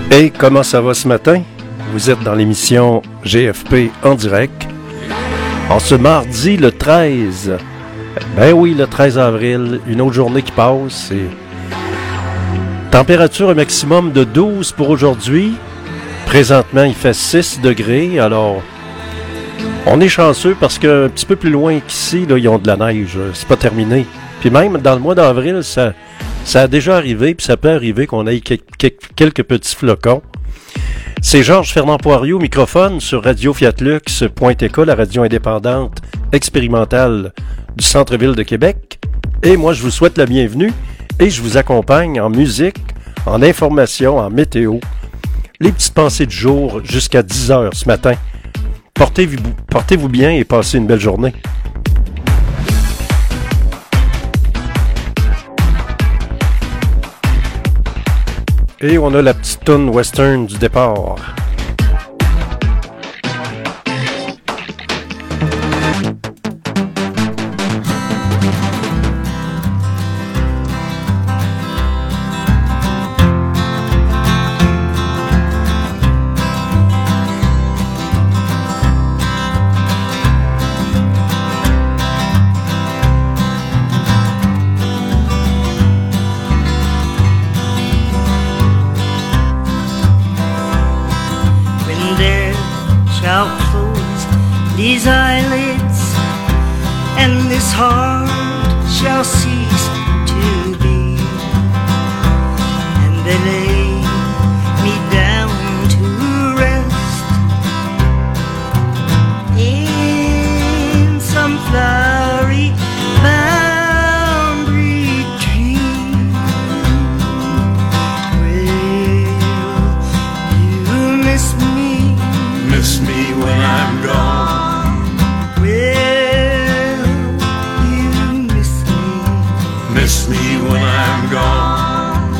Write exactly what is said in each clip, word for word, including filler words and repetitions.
Hey, comment ça va ce matin? Vous êtes dans l'émission G F P en direct. En ce mardi, le treize. Ben oui, le treize avril, une autre journée qui passe. Et... température au maximum de douze pour aujourd'hui. Présentement, il fait six degrés, alors... on est chanceux parce qu'un petit peu plus loin qu'ici, là, ils ont de la neige. C'est pas terminé. Puis même dans le mois d'avril, ça... ça a déjà arrivé, puis ça peut arriver qu'on ait quelques petits flocons. C'est Georges Fernand Poirier, microphone sur radio fiat lux point t k, la radio indépendante expérimentale du centre-ville de Québec. Et moi, je vous souhaite la bienvenue et je vous accompagne en musique, en information, en météo. Les petites pensées du jour jusqu'à dix heures ce matin. Portez-vous, portez-vous bien et passez une belle journée. Et on a la petite toune western du départ. These eyelids and this heart shall cease to beat, and they lay me down to rest in some flowery bound retreat. Will you miss me? Miss me when I'm gone. Miss me when I'm gone.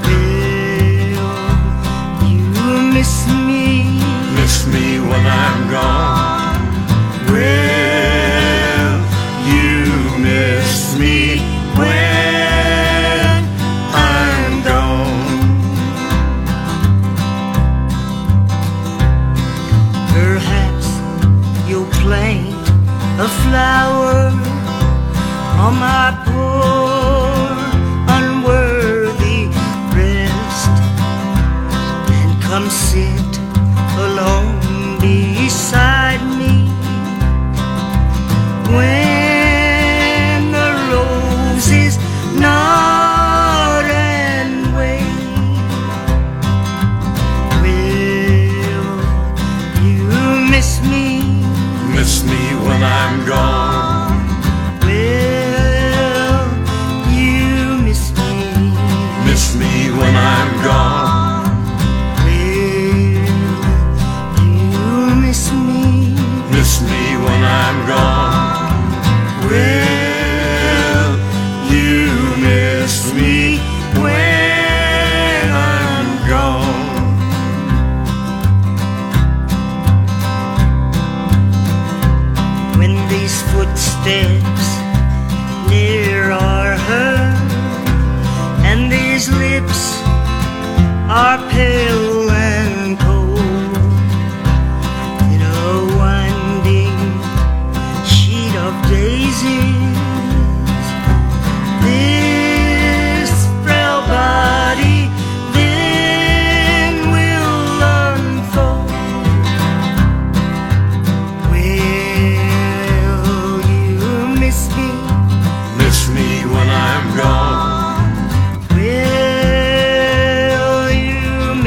Will you miss me? Miss me when I'm gone. Will you miss me when I'm gone? Perhaps you'll plant a flower on my poor unworthy breast, and come sit alone beside me when the roses nod and wave. Will you miss me? Miss me when I'm gone. Miss me when I'm gone. Will you miss me? Miss me when I'm gone. Will you miss me when I'm gone? When these footsteps near are heard, and these lips are pale and cold, in a winding sheet of daisies, this frail body then will unfold. Will you miss me? Miss me when I'm gone.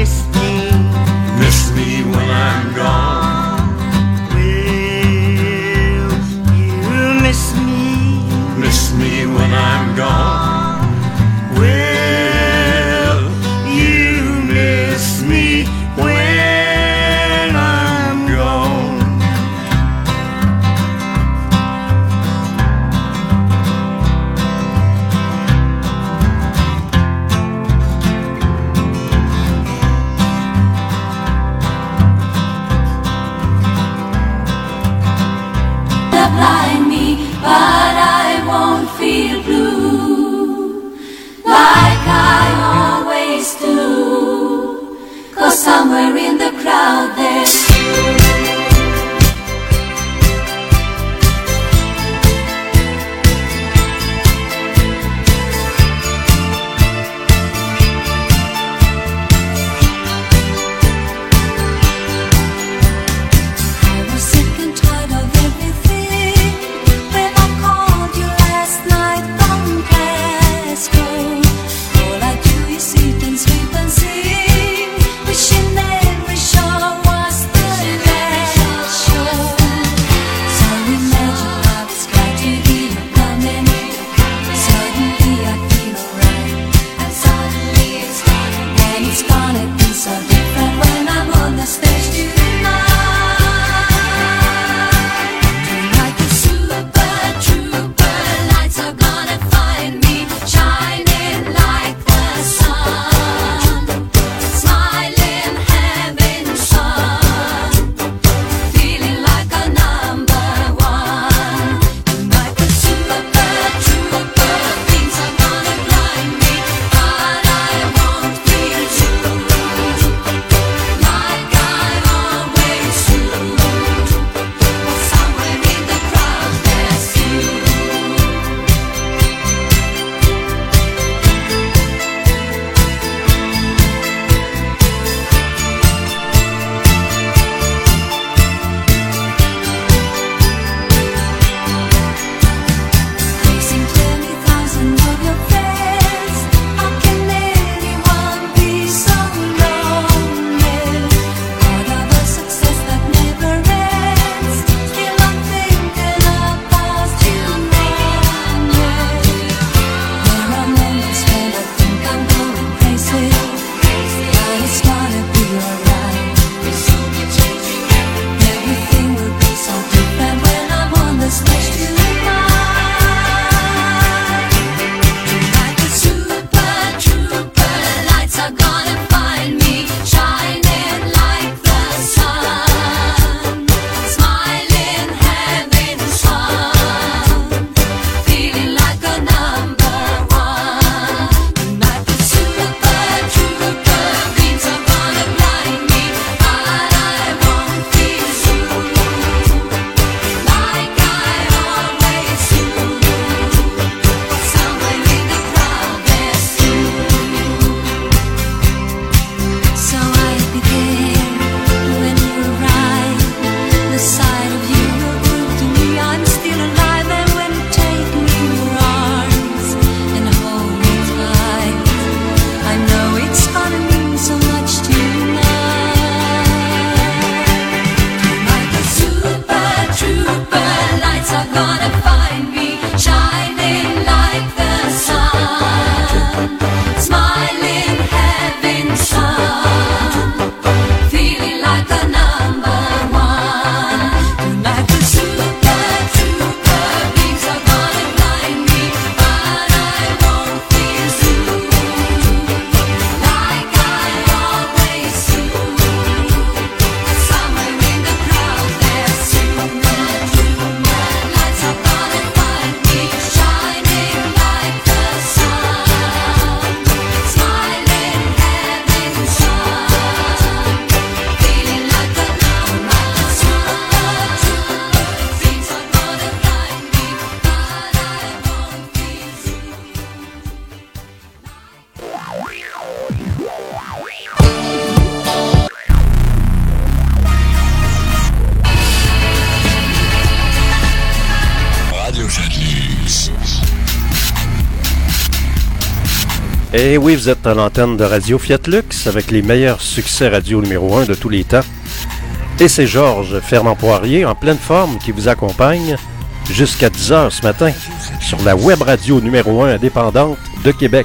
Et oui, vous êtes à l'antenne de Radio Fiat Lux avec les meilleurs succès radio numéro un de tous les temps. Et c'est Georges Fernand Poirier en pleine forme qui vous accompagne jusqu'à dix heures ce matin sur la web radio numéro un indépendante de Québec.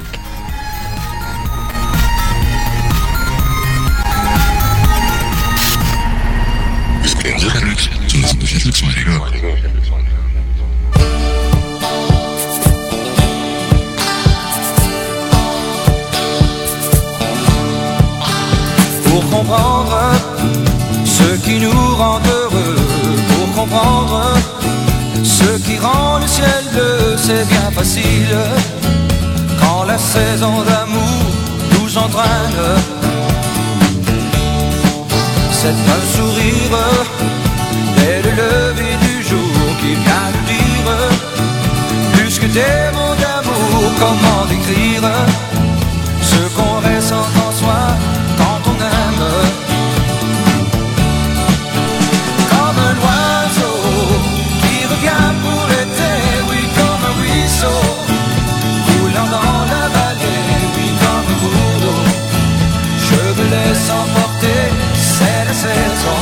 Pour comprendre ce qui nous rend heureux, pour comprendre ce qui rend le ciel bleu, c'est bien facile. Quand la saison d'amour nous entraîne, c'est un sourire dès le lever du jour qui vient nous dire plus que des mots d'amour. Comment décrire ce qu'on ressent en soi quand on aime? Comme un oiseau qui revient pour l'été, oui, comme un ruisseau coulant dans la vallée, oui, comme un cours d'eau. Je me laisse emporter, c'est la saison.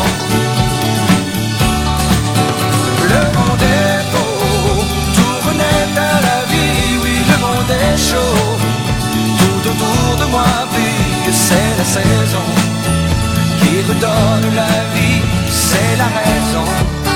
Le monde est beau, tout renaît à la vie, oui, le monde est chaud. Tout autour de moi brille, c'est la saison qui redonne la vie, c'est la raison.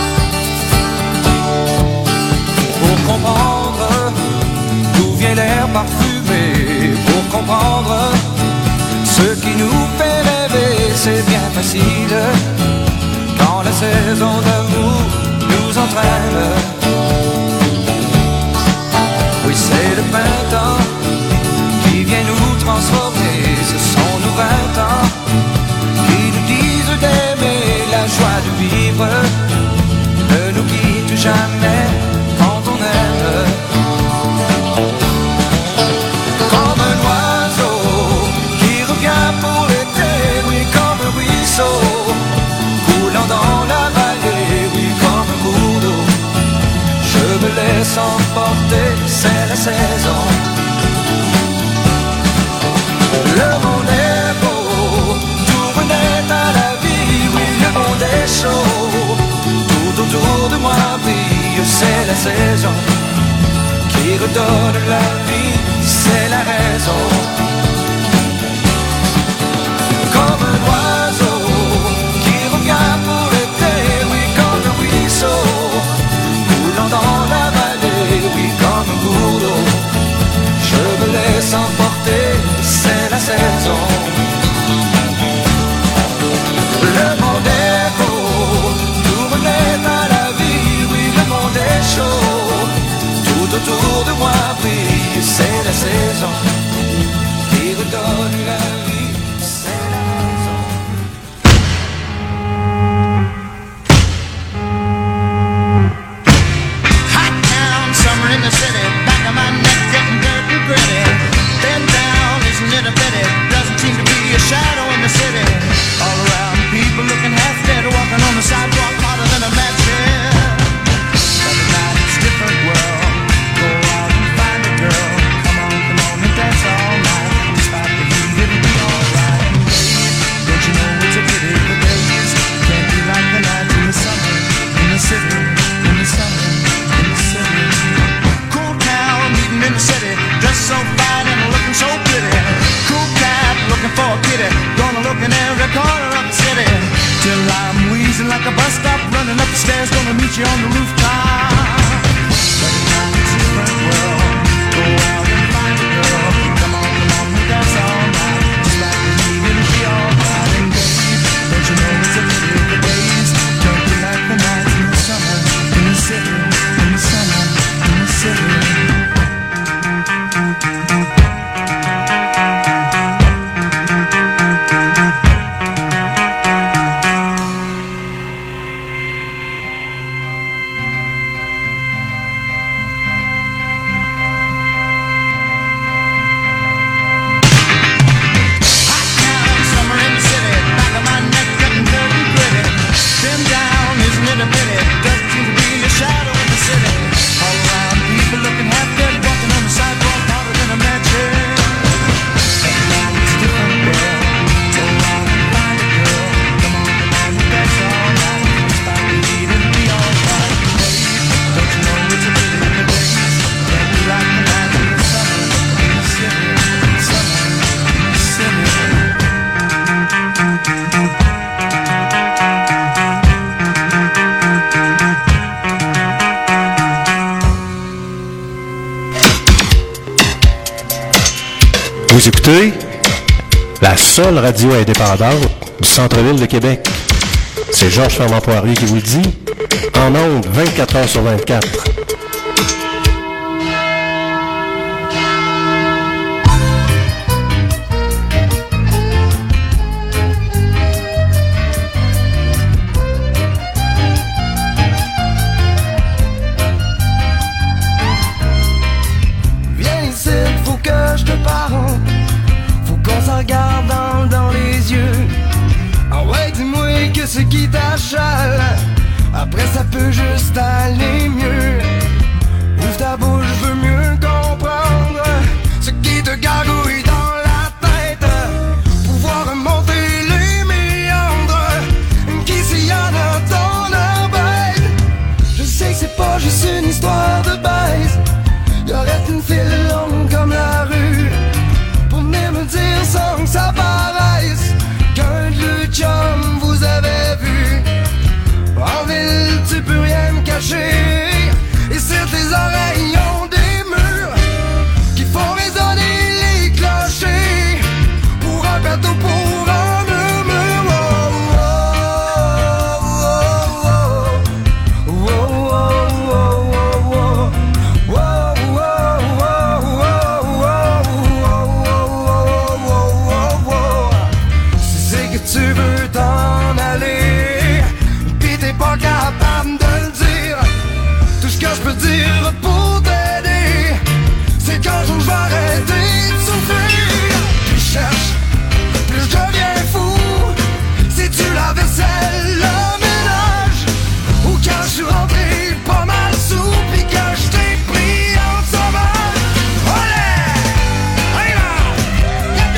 Pour comprendre d'où vient l'air parfumé, pour comprendre ce qui nous fait rêver, c'est bien facile. Quand la saison d'amour nous entraîne, oui, c'est le printemps qui vient nous transformer. Ce sont nos vingt ans qui nous disent d'aimer. La joie de vivre ne nous quitte jamais quand on aime. Comme un oiseau qui revient pour l'été, oui, comme un ruisseau coulant dans la vallée, oui, comme un cours d'eau. Je me laisse emporter, c'est la saison. Le monde est beau, tout renaît à la vie, oui, le monde est chaud. Tout autour de moi brille, c'est la saison qui redonne la vie, c'est la raison. Comme un oiseau qui revient pour l'été, oui, comme un ruisseau coulant dans la vallée, oui, comme un cours d'eau. Je me laisse emporter, c'est la saison. Le monde est beau, tout renaît à la vie, oui, le monde est chaud. Tout autour de moi brille, c'est la saison qui redonne la vie, c'est la raison. Hot town, summer in the city, back of my neck getting dirt and gritty. Been down, isn't it a pity? Doesn't seem to be a shadow in the city. All around, people looking half dead, walking on the sidewalk harder than a match head. But tonight it's a different world. Go out and find a girl. Come on, come on and dance all night. Despite the heat, it'll be alright. Don't you know it's a pity the days can't be like the nights in the summer, in the city, in the summer, in the city. Cool town, meeting in the city, dressed so fine and looking so pretty. Cool cat, looking for a kitty, gonna look in every corner of the city. Till I'm wheezing like a bus stop, running up the stairs, gonna meet you on the rooftop. But now it's a different world. Go out and find a girl. Come on, come on, and dance all night. Just like the heat, it'll be alright. And babe, don't you know it's a pity the days don't be like the nights in the summer, in the city, in the summer, in the city. écoutez la seule radio indépendante du centre-ville de Québec. C'est Georges Fernand-Poirier qui vous le dit, en ondes vingt-quatre heures sur vingt-quatre. Viens ici, faut que je te parle. Faut qu'on se regarde dans, dans les yeux. Ah ouais, dis-moi que ce qui t'achale. Après ça peut juste aller mieux. Ouvre ta bouche, je veux mieux comprendre ce qui te gargouille dans la tête. Pouvoir remonter les méandres qui sillonnent ton oreille. Je sais que c'est pas juste une histoire de baise. Y'aurait une file longue comme la rue pour venir me dire sans que ça paraisse qu'un de deux chums vous avez vu. En ville, tu peux rien me cacher. Et sur tes oreilles ont des murs qui font résonner les clochers pour un bateau, pour un murmure. Oh, oh, oh, oh, oh, oh, oh, oh. Si c'est que tu veux t'en aller, pas capable de le dire. Tout ce que je peux dire pour t'aider, c'est qu'un jour je vais arrêter de souffrir. Plus je cherche, plus je deviens fou. Si tu la vaisselle, le ménage, ou quand je suis rentré pas mal sous, pis que je t'ai pris en sauvage. Olé! Allez là! Get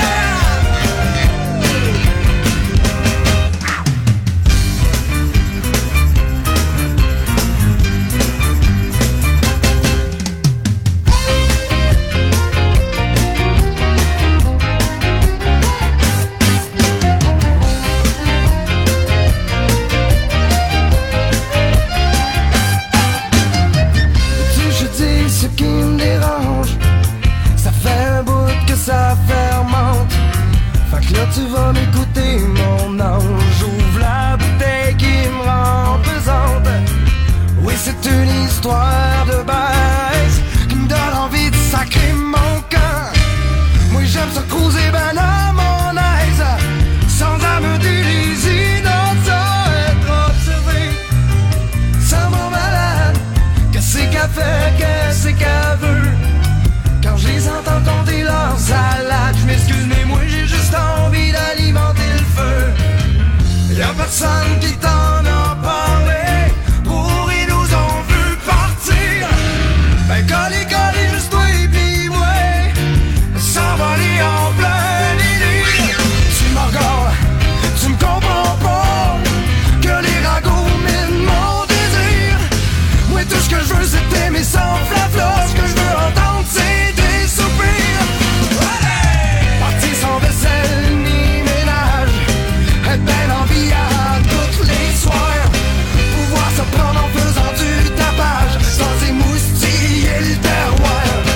ce qui me dérange, ça fait un bout que ça fermente. Fait que là tu vas m'écouter mon ange. J'ouvre la bouteille qui me rend pesante. Oui, c'est une histoire de baisse qui me donne envie de sacrer mon camp. Moi j'aime ça cruiser ben à mon aise, sans âme d'illusion, sans être observé. Ça m'en malade, que c'est qu'elle fait, que c'est qu'elle veut. Quand je les entends compter leur salade, je m'excuse mais moi j'ai juste envie d'alimenter le feu. Y'a personne qui t'en a parlé, pour ils nous ont vu partir. Ben collez, collez juste toi et puis moi, s'envoler en plein délire. Tu me regardes, tu me comprends pas, que les ragots minent mon désir. Moi tout ce que je veux c'est t'aimer sans flafla. Ce que je veux entendre c'est des soupirs. Ouais! Partir sans vaisselle ni ménage, être ben en vie à toutes les soirs. Pouvoir se prendre en faisant du tapage, sans émoustiller le terroir.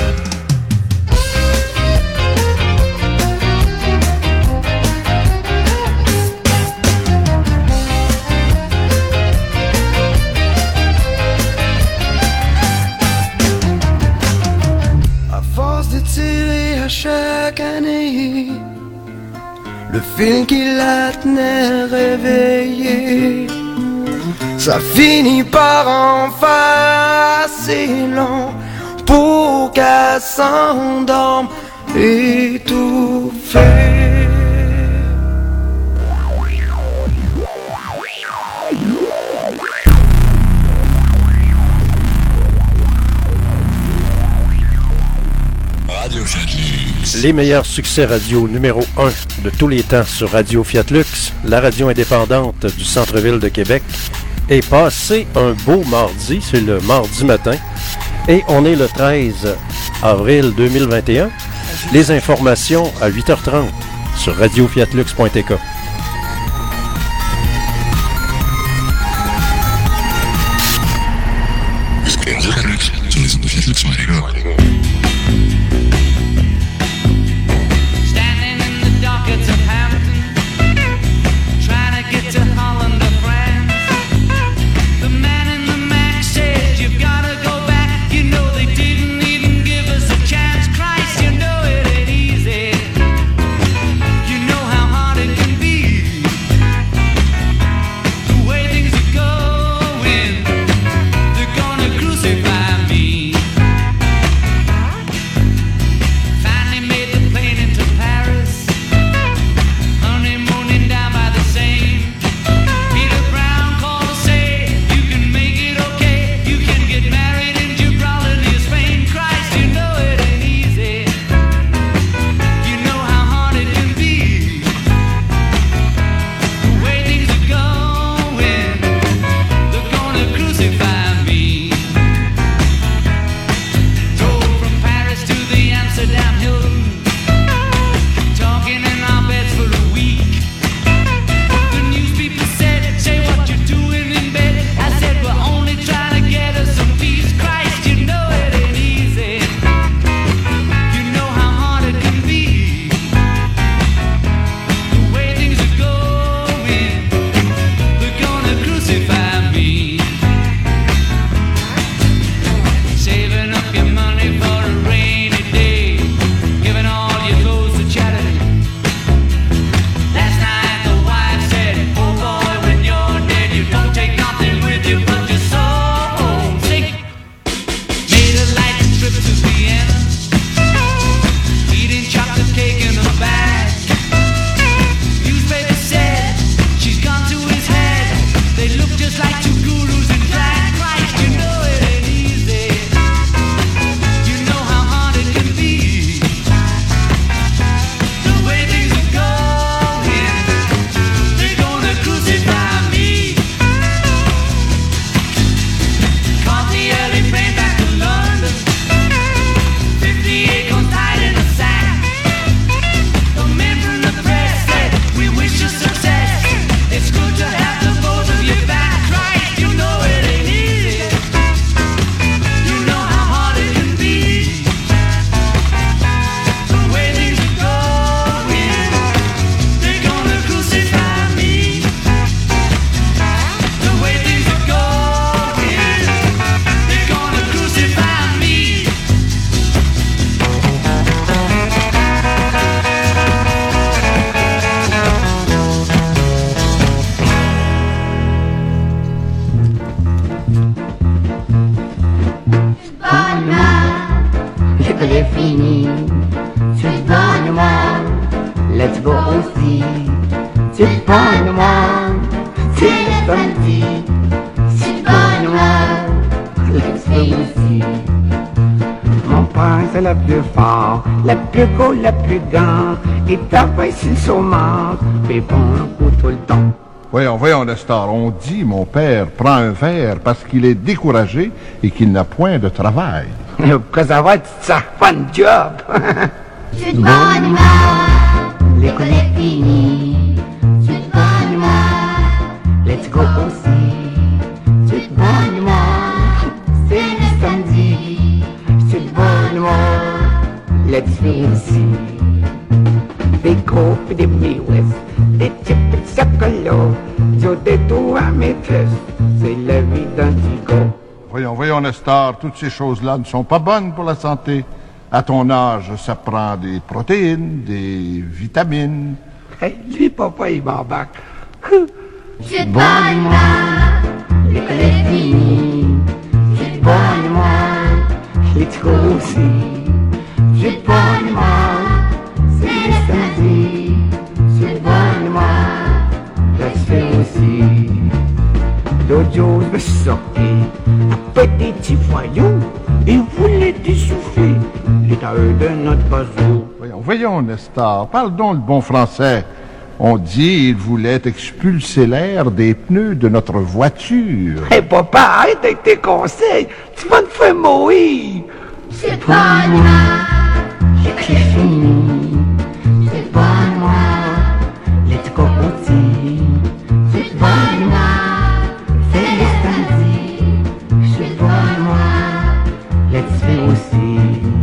À chaque année, le fil qui la tenait réveillée, ça finit par en faire assez long pour qu'elle s'endorme étouffée. Les meilleurs succès radio numéro un de tous les temps sur Radio Fiat Lux, la radio indépendante du centre-ville de Québec, est passé un beau mardi, c'est le mardi matin, et on est le treize avril deux mille vingt et un. Les informations à huit heures trente sur radio fiat lux point t k. Stand L'école est finie, tu te bonnes moi, let's go aussi. Tu te bonnes moi, c'est le samedi. Tu te bonnes moi, let's go aussi. Mon père c'est le plus fort, le plus gros, le plus grand. Il tape sur le saumon, puis bon le coup tout le temps. Voyons, voyons, Nestor, on dit mon père prend un verre parce qu'il est découragé et qu'il n'a point de travail. Pourquoi ça va, tu te sers pas de job? Tu te bonnes moi, L'école est finie. tu te bonnes moi, Let's go aussi. Tu te bonnes moi, c'est le samedi. Tu te bonnes moi, let's go aussi. Des gros pis des miwes, des chips pis de chocolat. Yo des tout à maîtresse, c'est la vie d'un digo. Voyons, voyons, Nestor, toutes ces choses-là ne sont pas bonnes pour la santé. À ton âge, ça prend des protéines, des vitamines. Hey, lui, papa, il m'embarque. tu te bonnes moi, L'école est finie. Tu te bonnes moi, let's go aussi. Tu te bonnes moi, c'est le samedi. Tu te bonnes moi, let's go aussi. L'autre jour, je me suis sorti, un petit petit voyou, il voulait dessouffler l'état de notre bazou. Voyons, voyons, Nestor, parle donc le bon français. On dit il voulait expulser l'air des pneus de notre voiture. Hé, hey, papa, arrête avec tes conseils, tu vas te faire mourir. tu te bonnes moi, J'ai que c'est fini, tu te bonnes moi, let's go aussi. Tu te bonnes moi, c'est le samedi. Tu te bonnes moi, let's go aussi.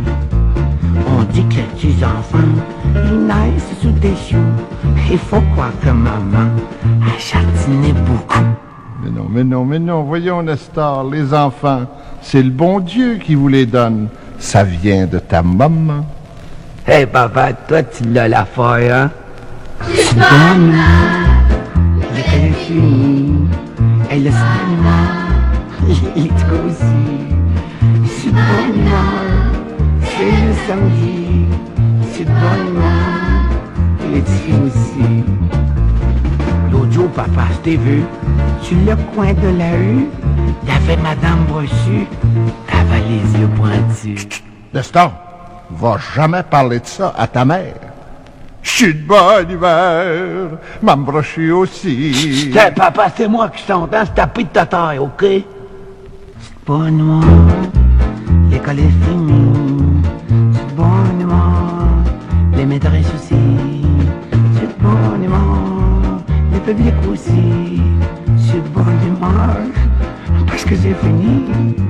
On dit que les petits enfants, ils naissent sous des choux. Il faut croire que maman a jardiné beaucoup. Mais non, mais non, mais non, voyons, Nestor, les enfants, c'est le bon Dieu qui vous les donne. Ça vient de ta maman. Hé, hey, papa, toi, tu l'as la feuille, hein? tu te bonnes moi, L'école est finie, et le cinéma, il est aussi. C'est bon humeur, c'est le samedi. C'est bon humeur, il est aussi. L'autre jour, papa, je t'ai vu, sur le coin de la rue, t'avais Madame Brochu, t'avais les yeux pointus. Nestor, va jamais parler de ça à ta mère. Je suis de bonne humeur, m'embrocher aussi. Hey, papa, c'est moi qui chante, hein, c'est tapis de ta taille, ok? C'est bon humeur, l'école est finie. C'est bon humeur, les maîtresses aussi. C'est bon humeur, le public aussi. C'est bon humeur, parce que c'est fini.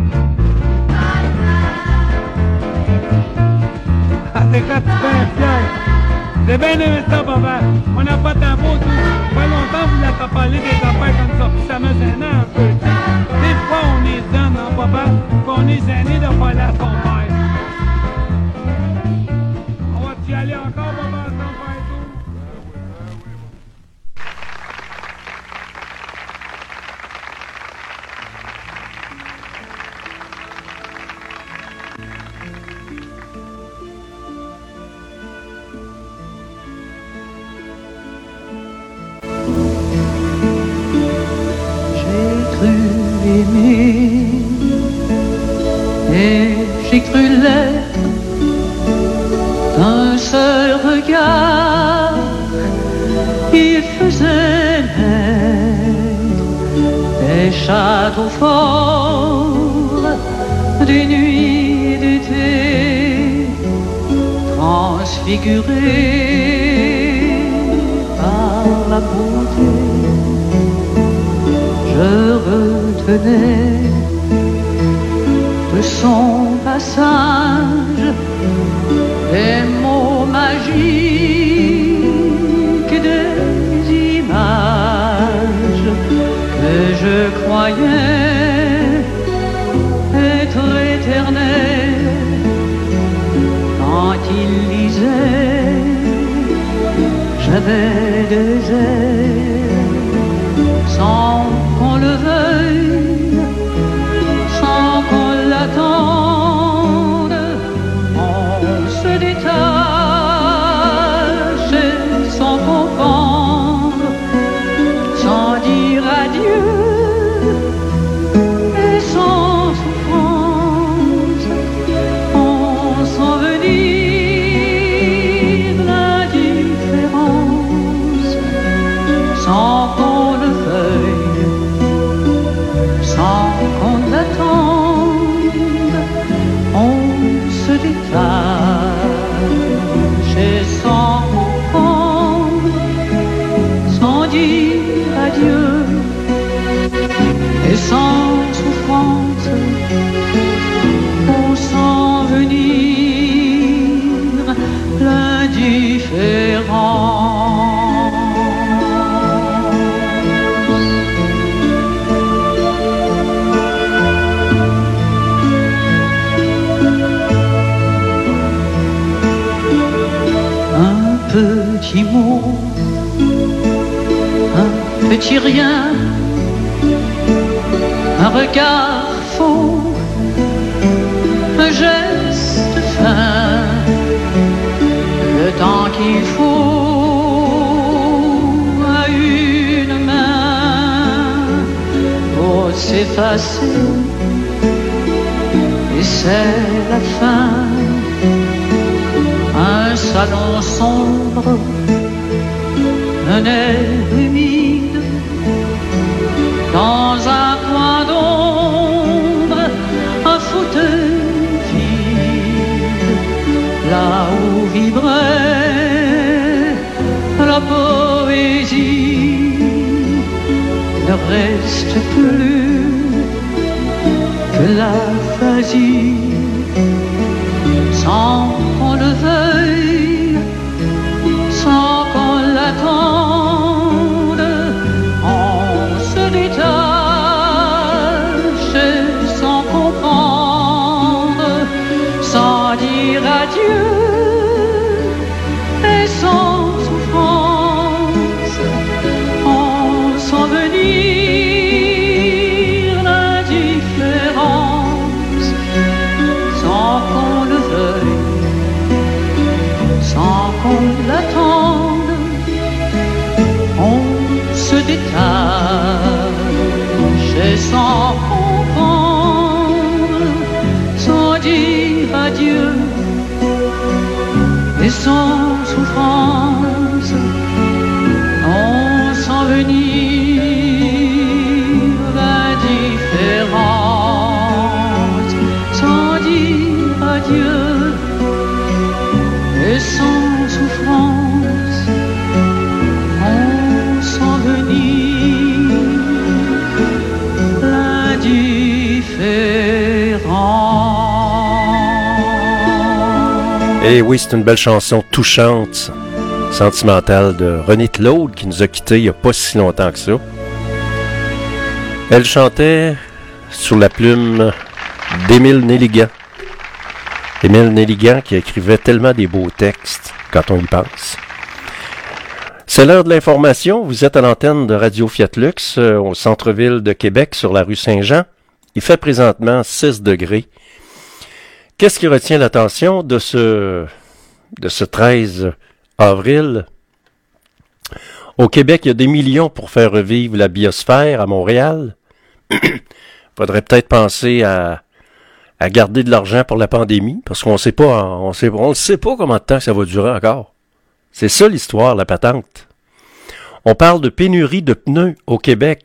Ah, t'es quand tu fais fier. J'ai bien aimé ça, papa. On n'a pas tant beau tout. Pas longtemps, vous l'avez parlé des affaires comme ça, puis ça me gênait un peu. Des fois, on est jeune, hein, papa, puis on est gêné de parler à son père. On va-tu y aller encore, papa, à son père et tout? Aimer et j'ai cru l'être d'un seul regard. Il faisait naître des châteaux forts, des nuits d'été transfigurées par la bonté. Je retenais de son passage des mots magiques, des images que je croyais être éternelles. Quand il lisait, j'avais des ailes sans qu'on le veuille, petit rien, un regard faux, un geste fin, le temps qu'il faut à une main pour s'effacer, et c'est la fin. Un salon sombre, un air humide, dans un coin d'ombre, un fauteuil vide, là où vibrait la poésie, ne reste plus que l'aphasie, sans qu'on le veuille, sans qu'on l'attende, on se détache sans comprendre, sans dire adieu et sans souffrance, on sent venir l'indifférence, sans qu'on le veuille, sans qu'on l'attende, on se détache et sans comprendre, sans dire adieu et sans souffrance, on sent venir l'indifférence, sans dire adieu et sans souffrance, on sent venir l'indifférence. Et oui, c'est une belle chanson touchante, sentimentale de René Claude qui nous a quittés il n'y a pas si longtemps que ça. Elle chantait sur la plume d'Émile Nelligan. Émile Nelligan qui écrivait tellement des beaux textes quand on y pense. C'est l'heure de l'information. Vous êtes à l'antenne de Radio Fiat Lux euh, au centre-ville de Québec sur la rue Saint-Jean. Il fait présentement six degrés. Qu'est-ce qui retient l'attention de ce, de ce treize avril? Au Québec, il y a des millions pour faire revivre la biosphère à Montréal. Faudrait peut-être penser à à garder de l'argent pour la pandémie, parce qu'on sait pas, on sait, on ne sait pas combien de temps ça va durer encore. C'est ça l'histoire, la patente. On parle de pénurie de pneus au Québec.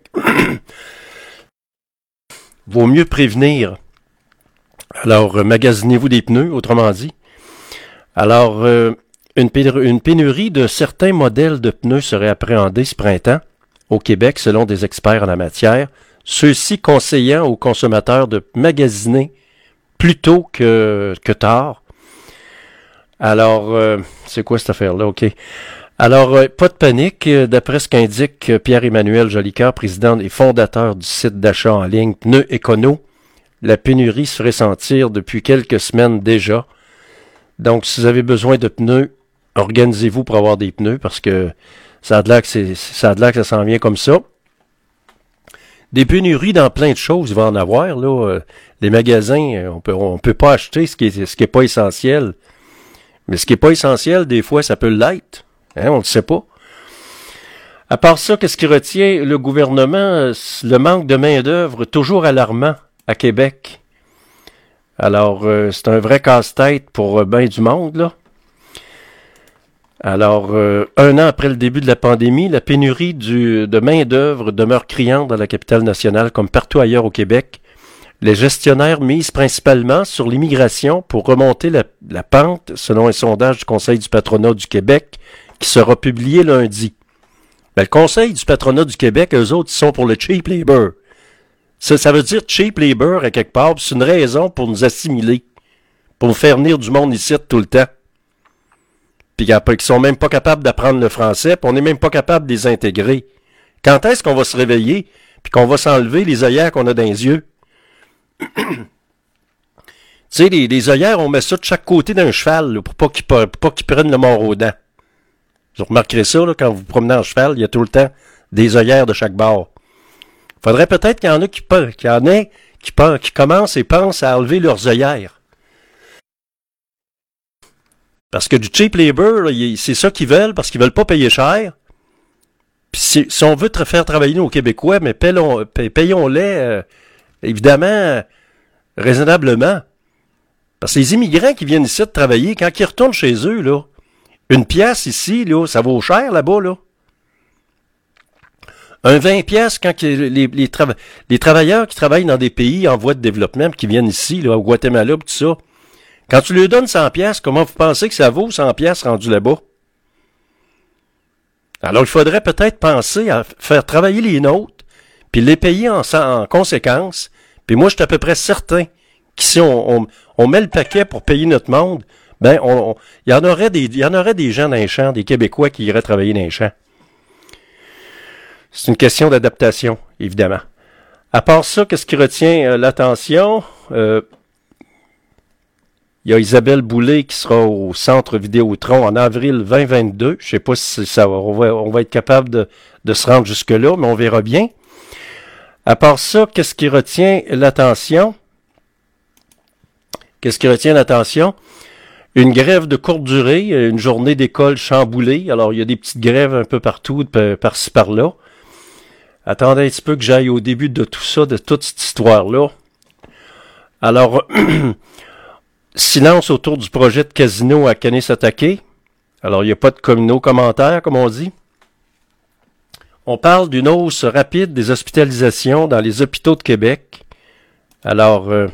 Vaut mieux prévenir. Alors, euh, magasinez-vous des pneus, autrement dit. Alors, euh, une, pénurie, une pénurie de certains modèles de pneus serait appréhendée ce printemps au Québec, selon des experts en la matière, ceux-ci conseillant aux consommateurs de magasiner plus tôt que, que tard. Alors, euh, c'est quoi cette affaire-là? OK. Alors, euh, pas de panique. D'après ce qu'indique Pierre-Emmanuel Jolicoeur, président et fondateur du site d'achat en ligne Pneus Écono, la pénurie se ferait sentir depuis quelques semaines déjà. Donc, si vous avez besoin de pneus, organisez-vous pour avoir des pneus parce que ça a de l'air que, c'est, ça a de l'air que ça s'en vient comme ça. Des pénuries dans plein de choses, il va en avoir, là. Euh, les magasins, on peut, on peut pas acheter ce qui est, ce qui est pas essentiel. Mais ce qui est pas essentiel, des fois, ça peut l'être. Hein, on ne sait pas. À part ça, qu'est-ce qui retient le gouvernement? Le manque de main-d'œuvre toujours alarmant à Québec. Alors, euh, c'est un vrai casse-tête pour euh, ben du monde, là. Alors, euh, un an après le début de la pandémie, la pénurie du, de main-d'œuvre demeure criante dans la capitale nationale comme partout ailleurs au Québec. Les gestionnaires misent principalement sur l'immigration pour remonter la, la pente, selon un sondage du Conseil du patronat du Québec qui sera publié lundi. Ben, le Conseil du patronat du Québec, eux autres, ils sont pour le cheap labor. Ça, ça veut dire cheap labor à quelque part, c'est une raison pour nous assimiler, pour nous faire venir du monde ici tout le temps. Puis qu'ils sont même pas capables d'apprendre le français, puis on n'est même pas capable de les intégrer. Quand est-ce qu'on va se réveiller, puis qu'on va s'enlever les œillères qu'on a dans les yeux? Tu sais, les, les œillères, on met ça de chaque côté d'un cheval, là, pour pas qu'ils, pour pas qu'ils prennent le mort aux dents. Vous remarquerez ça, là, quand vous vous promenez en cheval, il y a tout le temps des œillères de chaque bord. Faudrait peut-être qu'il y en a qui, qu'il y en ait qui, qui commencent et pensent à enlever leurs œillères. Parce que du cheap labor, c'est ça qu'ils veulent, parce qu'ils veulent pas payer cher. Puis si, si on veut te faire travailler nos Québécois, mais payons, payons-les, euh, évidemment, euh, raisonnablement. Parce que les immigrants qui viennent ici de travailler, quand ils retournent chez eux, là, une pièce ici, là, ça vaut cher là-bas, là. Un vingt pièces quand les, les, les, trava- les travailleurs qui travaillent dans des pays en voie de développement, qui viennent ici, là, au Guatemala, tout ça, quand tu leur donnes cent pièces, comment vous pensez que ça vaut cent pièces rendu là-bas? Alors, il faudrait peut-être penser à faire travailler les nôtres, puis les payer en, en conséquence. Puis moi, je suis à peu près certain que si on, on, on met le paquet pour payer notre monde, ben, on, on, il y en aurait des, il y en aurait des gens dans les champs, des Québécois qui iraient travailler dans les champs. C'est une question d'adaptation, évidemment. À part ça, qu'est-ce qui retient euh, l'attention? Euh, il y a Isabelle Boulay qui sera au Centre Vidéotron en avril vingt vingt-deux. Je sais pas si ça, on va, on va être capable de, de se rendre jusque-là, mais on verra bien. À part ça, qu'est-ce qui retient l'attention? Qu'est-ce qui retient l'attention? Une grève de courte durée, une journée d'école chamboulée. Alors, il y a des petites grèves un peu partout, par-ci, par-là. Attendez un petit peu que j'aille au début de tout ça, de toute cette histoire-là. Alors, silence autour du projet de casino à Kanesatake. Alors, il n'y a pas de communaux commentaires, comme on dit. On parle d'une hausse rapide des hospitalisations dans les hôpitaux de Québec. Alors, euh,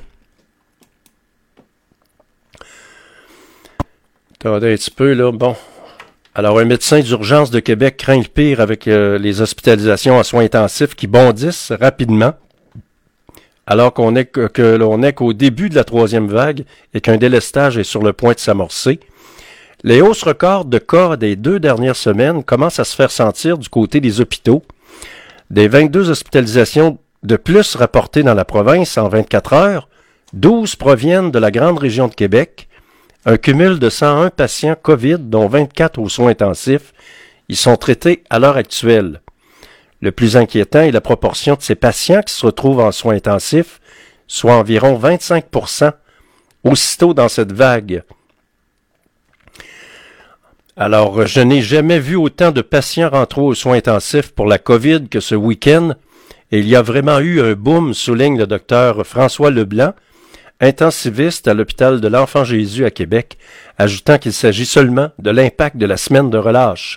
attendez un petit peu, là. Bon. Alors, un médecin d'urgence de Québec craint le pire avec euh, les hospitalisations en soins intensifs qui bondissent rapidement, alors qu'on est que, que l'on n'est qu'au début de la troisième vague et qu'un délestage est sur le point de s'amorcer. Les hausses records de cas des deux dernières semaines commencent à se faire sentir du côté des hôpitaux. Des vingt-deux hospitalisations de plus rapportées dans la province en vingt-quatre heures, douze proviennent de la grande région de Québec. Un cumul de cent un patients COVID, dont vingt-quatre aux soins intensifs. Ils sont traités à l'heure actuelle. Le plus inquiétant est la proportion de ces patients qui se retrouvent en soins intensifs, soit environ vingt-cinq pour cent, aussitôt dans cette vague. Alors, je n'ai jamais vu autant de patients rentrer aux soins intensifs pour la COVID que ce week-end, et il y a vraiment eu un boom, souligne le docteur François Leblanc, intensiviste à l'hôpital de l'Enfant-Jésus à Québec, ajoutant qu'il s'agit seulement de l'impact de la semaine de relâche.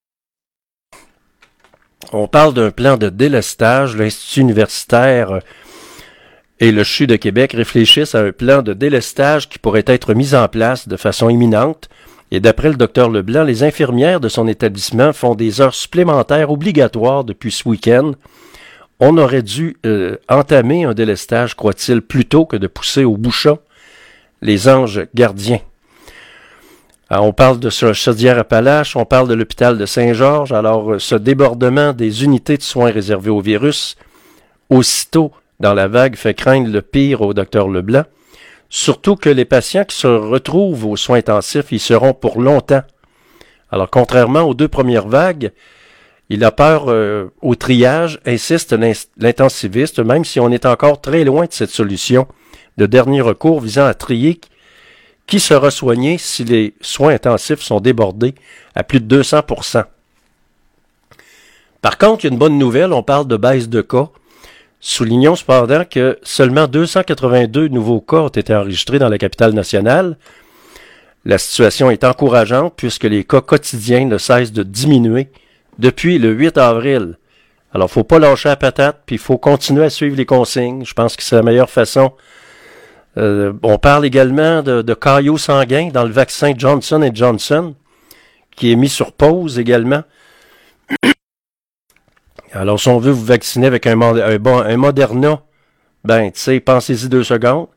On parle d'un plan de délestage. L'Institut universitaire et le C H U de Québec réfléchissent à un plan de délestage qui pourrait être mis en place de façon imminente. Et d'après le docteur Leblanc, les infirmières de son établissement font des heures supplémentaires obligatoires depuis ce week-end. On aurait dû euh, entamer un délestage, croit-il, plutôt que de pousser au bouchon les anges gardiens. Alors, on parle de Chaudière-Appalaches, on parle de l'hôpital de Saint-Georges. Alors, ce débordement des unités de soins réservées au virus, aussitôt dans la vague, fait craindre le pire au docteur Leblanc. Surtout que les patients qui se retrouvent aux soins intensifs, ils seront pour longtemps. Alors, contrairement aux deux premières vagues, il a peur euh, au triage, insiste l'intensiviste, même si on est encore très loin de cette solution de dernier recours visant à trier qui sera soigné si les soins intensifs sont débordés à plus de deux cents pour cent. Par contre, il y a une bonne nouvelle, on parle de baisse de cas. Soulignons cependant que seulement deux cent quatre-vingt-deux nouveaux cas ont été enregistrés dans la capitale nationale. La situation est encourageante puisque les cas quotidiens ne cessent de diminuer depuis le huit avril. Alors, faut pas lâcher la patate, puis il faut continuer à suivre les consignes. Je pense que c'est la meilleure façon. Euh, on parle également de, de caillots sanguins dans le vaccin Johnson and Johnson, qui est mis sur pause également. Alors, si on veut vous vacciner avec un, un, bon, un Moderna, ben, tu sais, pensez-y deux secondes.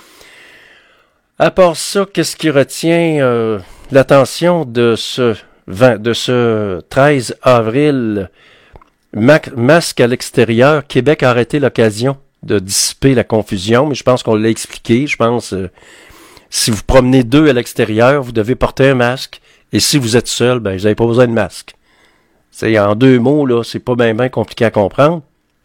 À part ça, qu'est-ce qui retient euh, l'attention de ce de ce treize avril, masque à l'extérieur, Québec a arrêté l'occasion de dissiper la confusion, mais je pense qu'on l'a expliqué. Je pense, euh, si vous promenez deux à l'extérieur, vous devez porter un masque, et si vous êtes seul, ben, vous n'avez pas besoin de masque. C'est en deux mots, là, c'est pas bien bien compliqué à comprendre.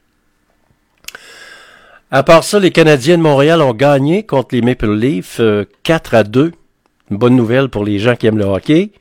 À part ça, les Canadiens de Montréal ont gagné contre les Maple Leafs euh, quatre à deux. Une bonne nouvelle pour les gens qui aiment le hockey.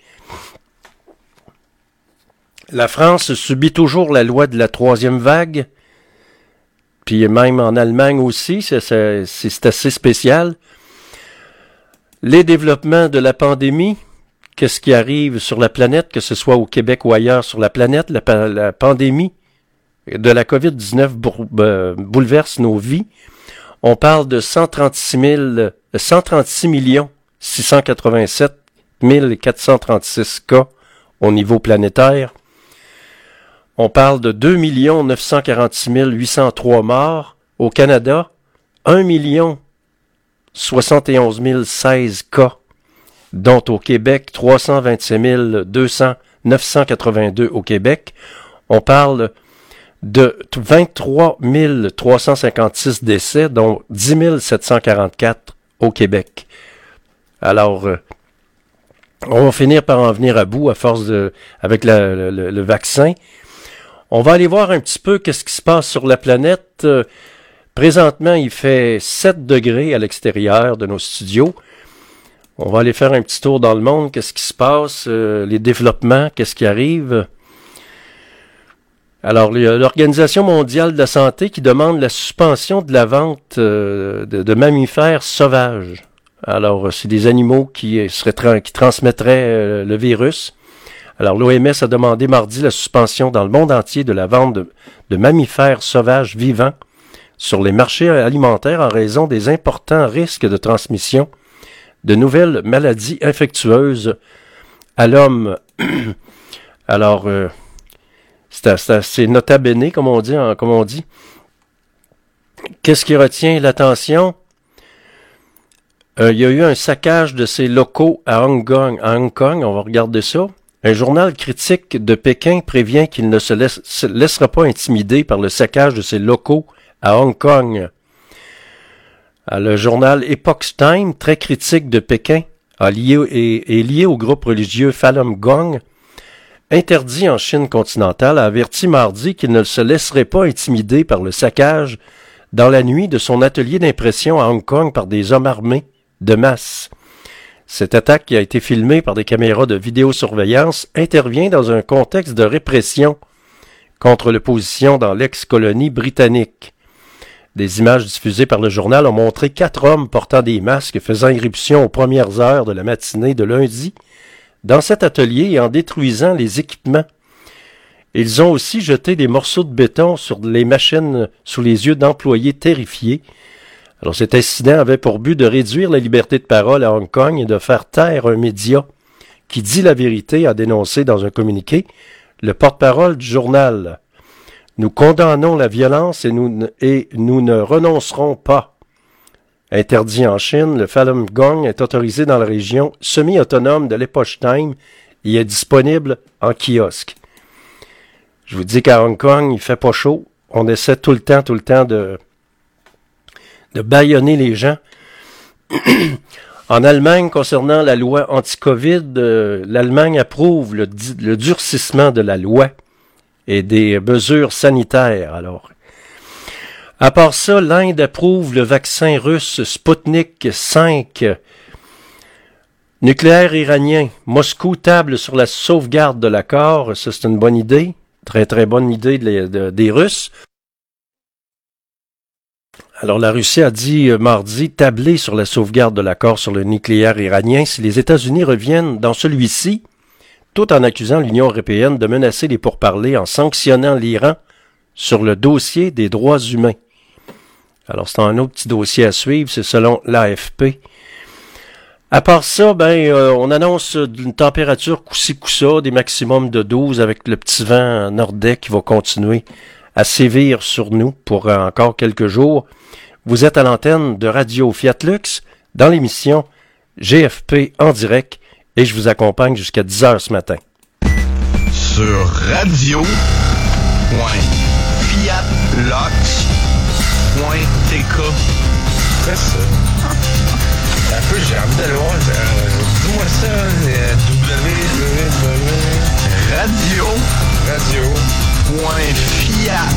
La France subit toujours la loi de la troisième vague. Puis même en Allemagne aussi, c'est, c'est, c'est assez spécial. Les développements de la pandémie, qu'est-ce qui arrive sur la planète, que ce soit au Québec ou ailleurs sur la planète, la, la pandémie de la covid dix-neuf bour, euh, bouleverse nos vies. On parle de cent trente-six mille, cent trente-six millions six cent quatre-vingt-sept mille quatre cent trente-six cas au niveau planétaire. On parle de deux millions neuf cent quarante-six mille huit cent trois morts au Canada, un million soixante et onze mille seize cas, dont au Québec trois cent vingt-six mille neuf cent quatre-vingt-deux au Québec. On parle de vingt-trois mille trois cent cinquante-six décès, dont dix mille sept cent quarante-quatre au Québec. Alors, euh, on va finir par en venir à bout à force de, avec la, le, le vaccin. On va aller voir un petit peu qu'est-ce qui se passe sur la planète. Euh, présentement, il fait sept degrés à l'extérieur de nos studios. On va aller faire un petit tour dans le monde. Qu'est-ce qui se passe? Euh, les développements, qu'est-ce qui arrive? Alors, l'Organisation mondiale de la santé qui demande la suspension de la vente euh, de, de mammifères sauvages. Alors, c'est des animaux qui, seraient, qui transmettraient euh, le virus. Alors, l'O M S a demandé mardi la suspension dans le monde entier de la vente de, de mammifères sauvages vivants sur les marchés alimentaires en raison des importants risques de transmission de nouvelles maladies infectieuses à l'homme. Alors, euh, c'est, c'est, c'est nota bene, comme on dit. Hein, comme on dit. Qu'est-ce qui retient l'attention? Euh, il y a eu un saccage de ces locaux à Hong Kong. À Hong Kong, on va regarder ça. Un journal critique de Pékin prévient qu'il ne se, laisse, se laissera pas intimider par le saccage de ses locaux à Hong Kong. Le journal Epoch Times, très critique de Pékin, a lié, est, est lié au groupe religieux Falun Gong, interdit en Chine continentale, a averti mardi qu'il ne se laisserait pas intimider par le saccage dans la nuit de son atelier d'impression à Hong Kong par des hommes armés de masse. Cette attaque, qui a été filmée par des caméras de vidéosurveillance, intervient dans un contexte de répression contre l'opposition dans l'ex-colonie britannique. Des images diffusées par le journal ont montré quatre hommes portant des masques faisant irruption aux premières heures de la matinée de lundi dans cet atelier et en détruisant les équipements. Ils ont aussi jeté des morceaux de béton sur les machines sous les yeux d'employés terrifiés. Alors, cet incident avait pour but de réduire la liberté de parole à Hong Kong et de faire taire un média qui dit la vérité, a dénoncé dans un communiqué le porte-parole du journal. Nous condamnons la violence et nous, et nous ne renoncerons pas. Interdit en Chine, le Falun Gong est autorisé dans la région semi-autonome de l'Epoch Times et est disponible en kiosque. Je vous dis qu'à Hong Kong, il fait pas chaud. On essaie tout le temps, tout le temps de... de bâillonner les gens. En Allemagne, concernant la loi anti-Covid, euh, l'Allemagne approuve le, le durcissement de la loi et des mesures sanitaires. Alors, à part ça, l'Inde approuve le vaccin russe Sputnik cinq. Nucléaire iranien. Moscou table sur la sauvegarde de l'accord. Ça, c'est une bonne idée. Très, très bonne idée de, de, des Russes. Alors, la Russie a dit euh, mardi tabler sur la sauvegarde de l'accord sur le nucléaire iranien si les États-Unis reviennent dans celui-ci, tout en accusant l'Union européenne de menacer les pourparlers en sanctionnant l'Iran sur le dossier des droits humains. Alors, c'est un autre petit dossier à suivre, c'est selon l'A F P. À part ça, ben, euh, on annonce une température coup-ci coup-ça, des maximums de douze avec le petit vent nordais qui va continuer à sévir sur nous pour euh, encore quelques jours. Vous êtes à l'antenne de Radio Fiat Lux dans l'émission G F P en direct et je vous accompagne jusqu'à dix heures ce matin. Sur radio point fiat lux point t k. C'est ça. Un peu, j'ai envie d'aller voir. Euh, dis-moi ça. Euh, w w w radio radio point fiat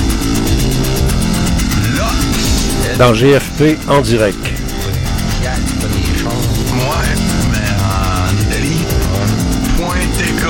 lox. Dans G F P en direct. Fiat, c'est pas des chars. Ouais, mais en Italie. Point T K.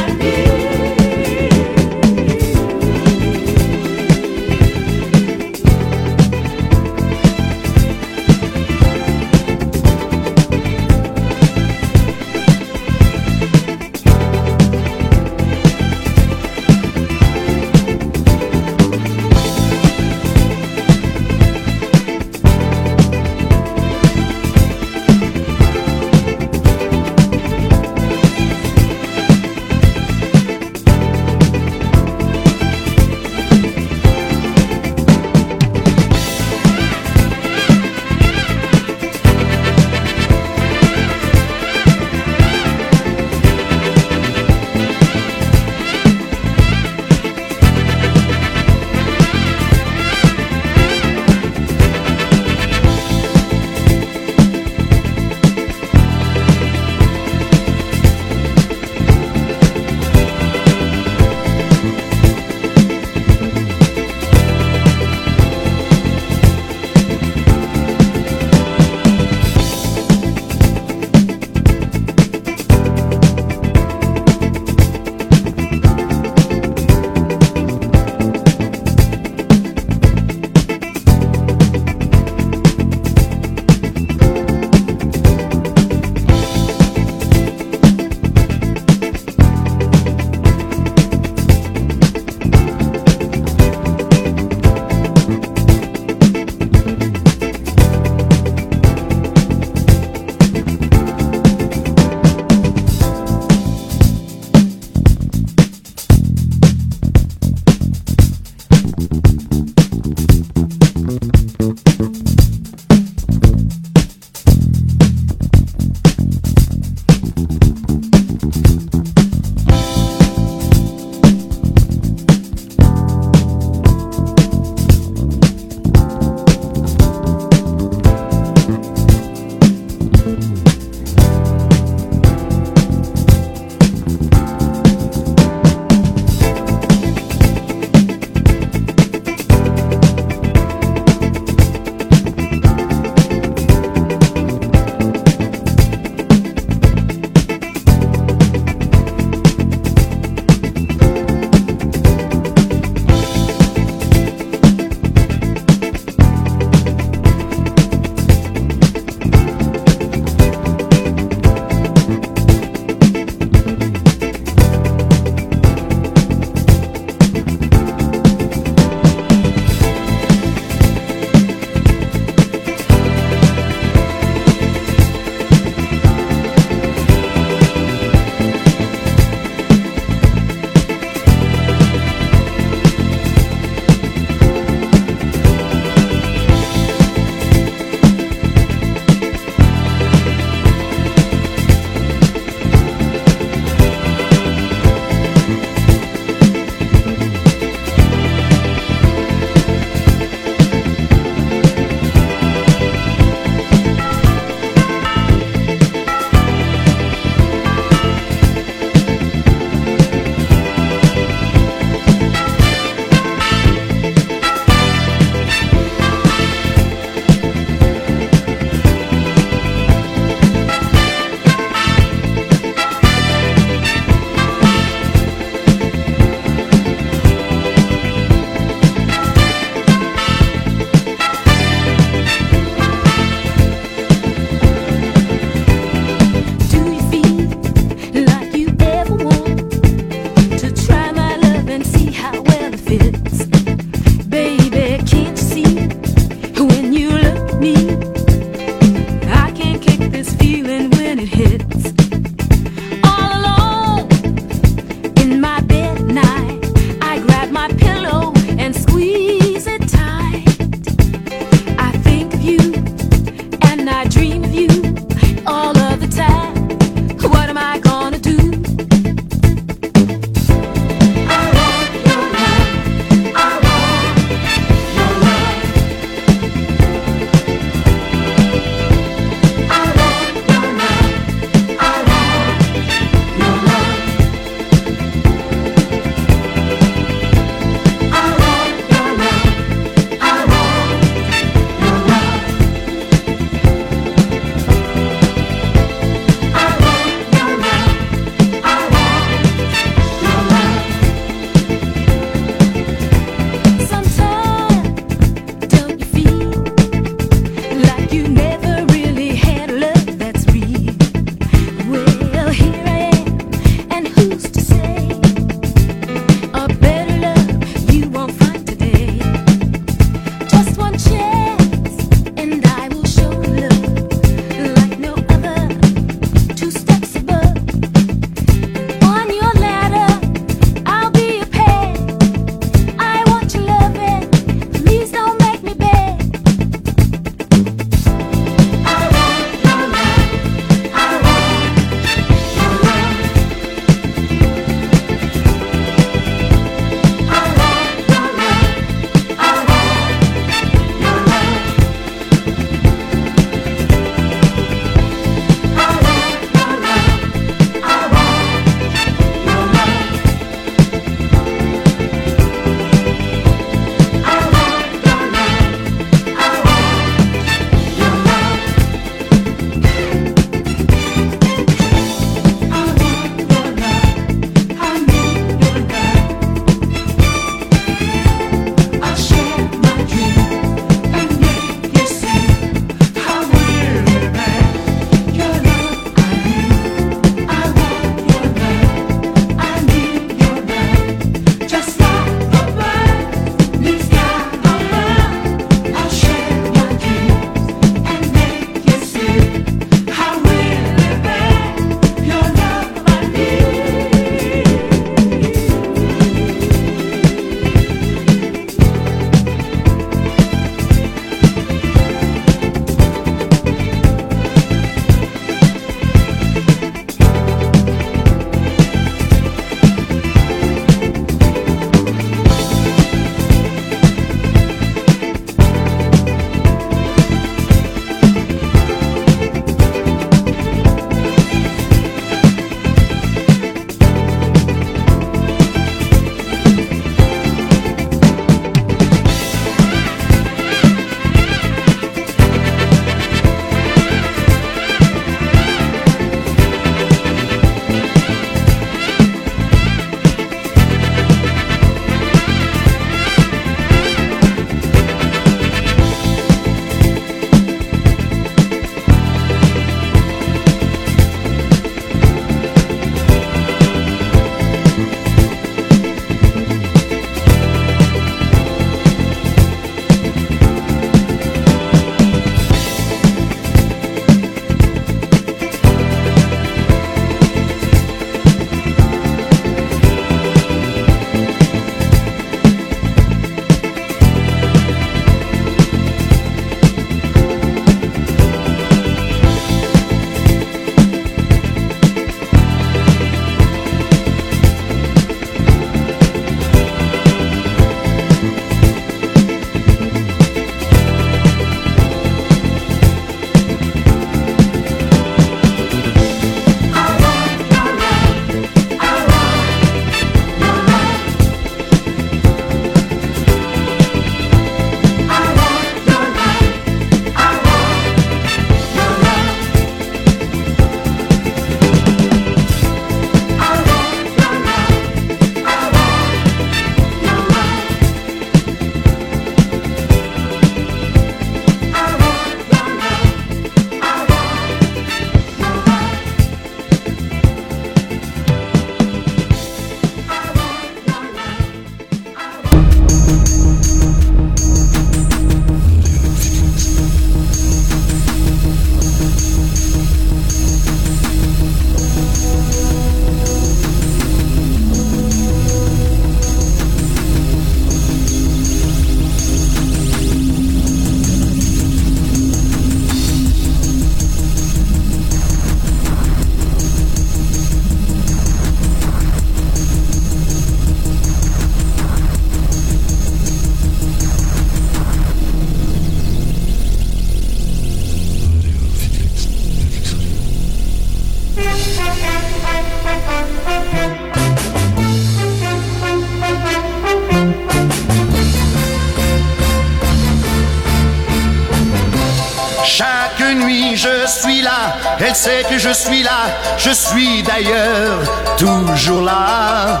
Chaque nuit je suis là, elle sait que je suis là, je suis d'ailleurs toujours là,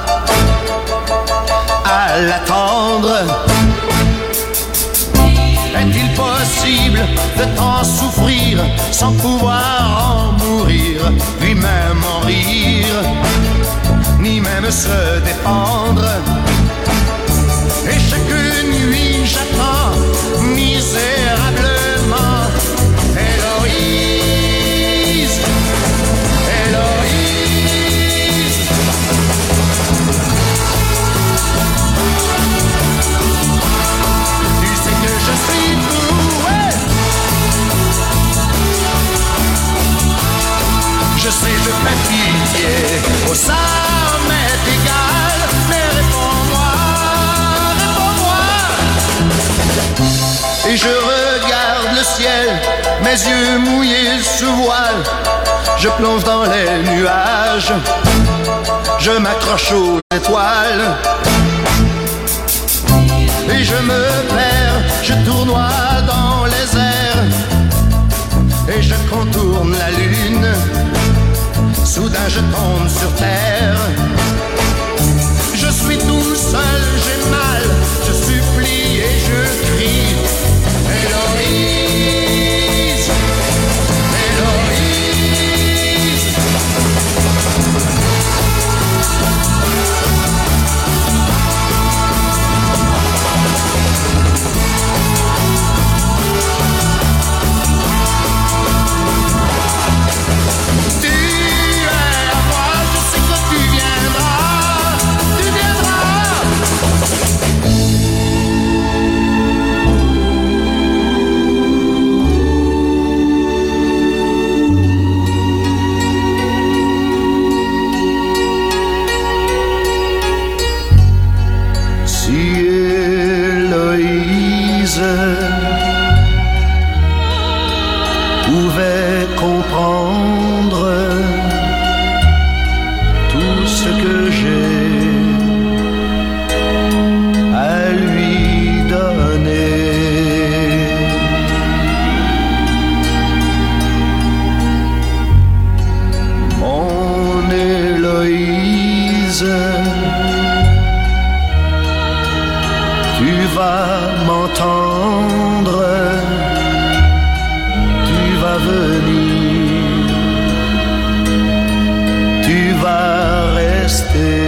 à l'attendre. Est-il possible de tant souffrir sans pouvoir en mourir, puis même en rire, ni même se défendre? Et chaque nuit j'attends misérablement Héloïse, Héloïse. Tu sais que je suis doué, je sais, je fais pitié, oh ça m'est égal, mais réponds-moi, réponds-moi. Et je regarde le ciel, mes yeux mouillés sous voile, je plonge dans les nuages, je m'accroche aux étoiles. Et je me perds, je tournoie dans les airs, et je contourne la lune, soudain je tombe sur terre. Je suis tout seul, j'ai mal, je supplie et je crie Héloïse, Héloïse. Tu es à moi, je sais que tu viendras, tu viendras. Si Héloïse pouvait comprendre tout ce que j'ai à lui donner, mon Héloïse, tu vas m'entendre, tu vas venir, tu vas rester.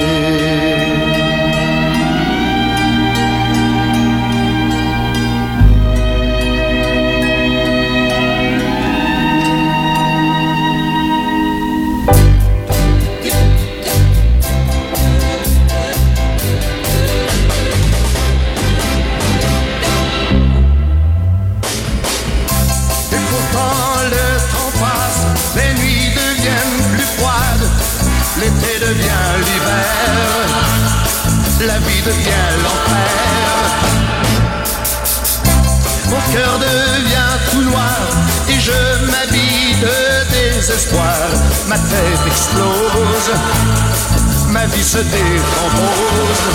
Et pourtant le temps passe, les nuits deviennent plus froides, l'été devient l'hiver, la vie devient l'enfer. Mon cœur devient tout noir et je m'habille de désespoir. Ma tête explose, ma vie se décompose.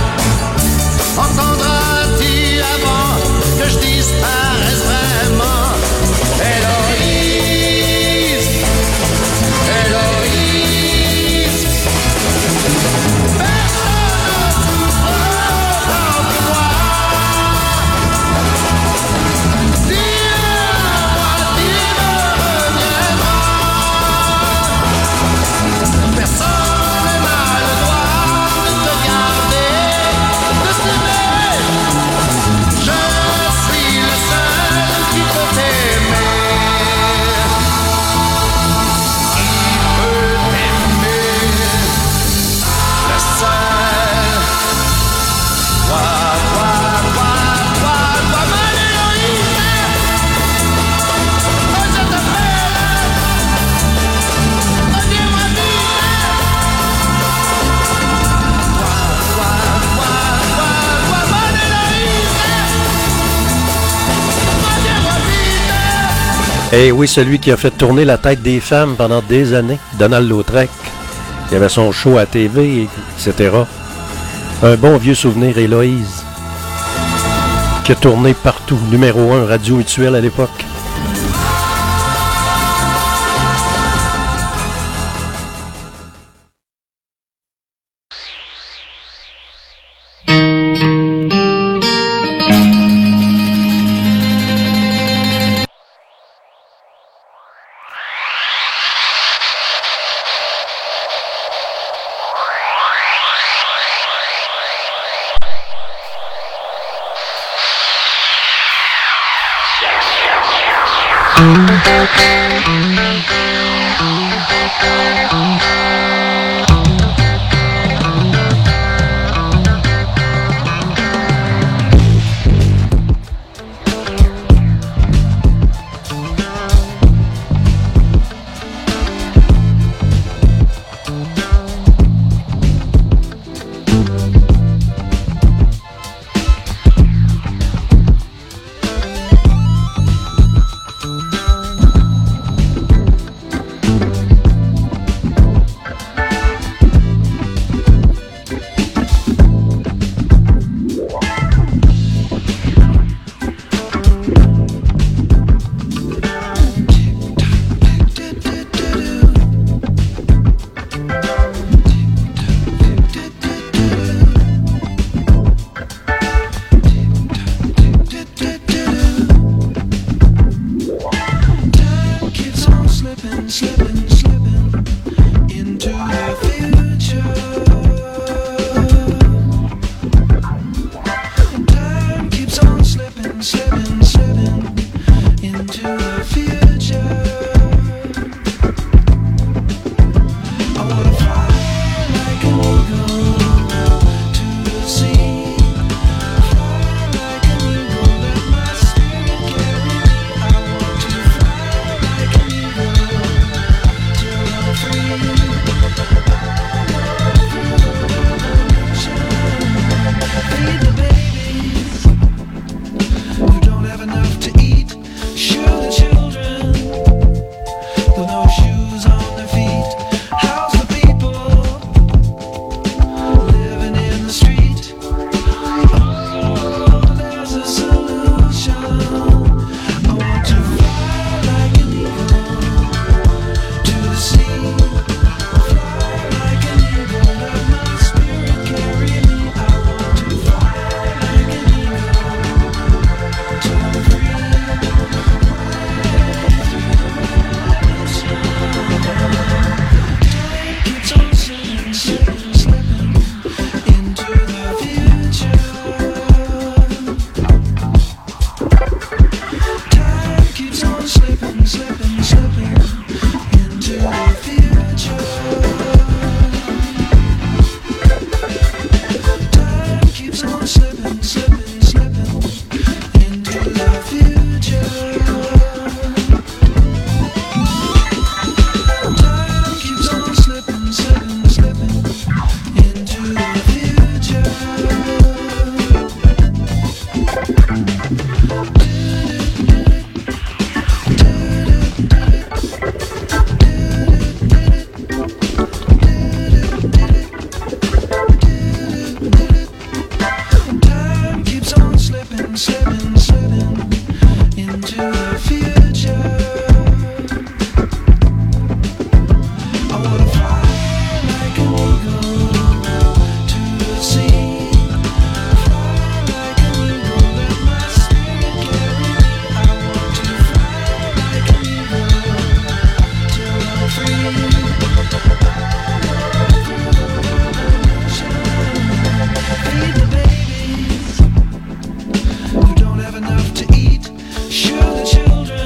Entendras-tu avant que je disparaisse vraiment? Héloïse, Héloïse. Personne ne souffre autant que moi. Dis-le-moi, tu me reviendras. Personne n'a le droit de te garder, de t'aimer. Je suis le seul qui peut t'aimer. Eh oui, celui qui a fait tourner la tête des femmes pendant des années, Donald Lautrec. Il avait son show à T V, et cetera. Un bon vieux souvenir, Héloïse, qui a tourné partout. Numéro un, Radio Mutuelle à l'époque. Sure, the children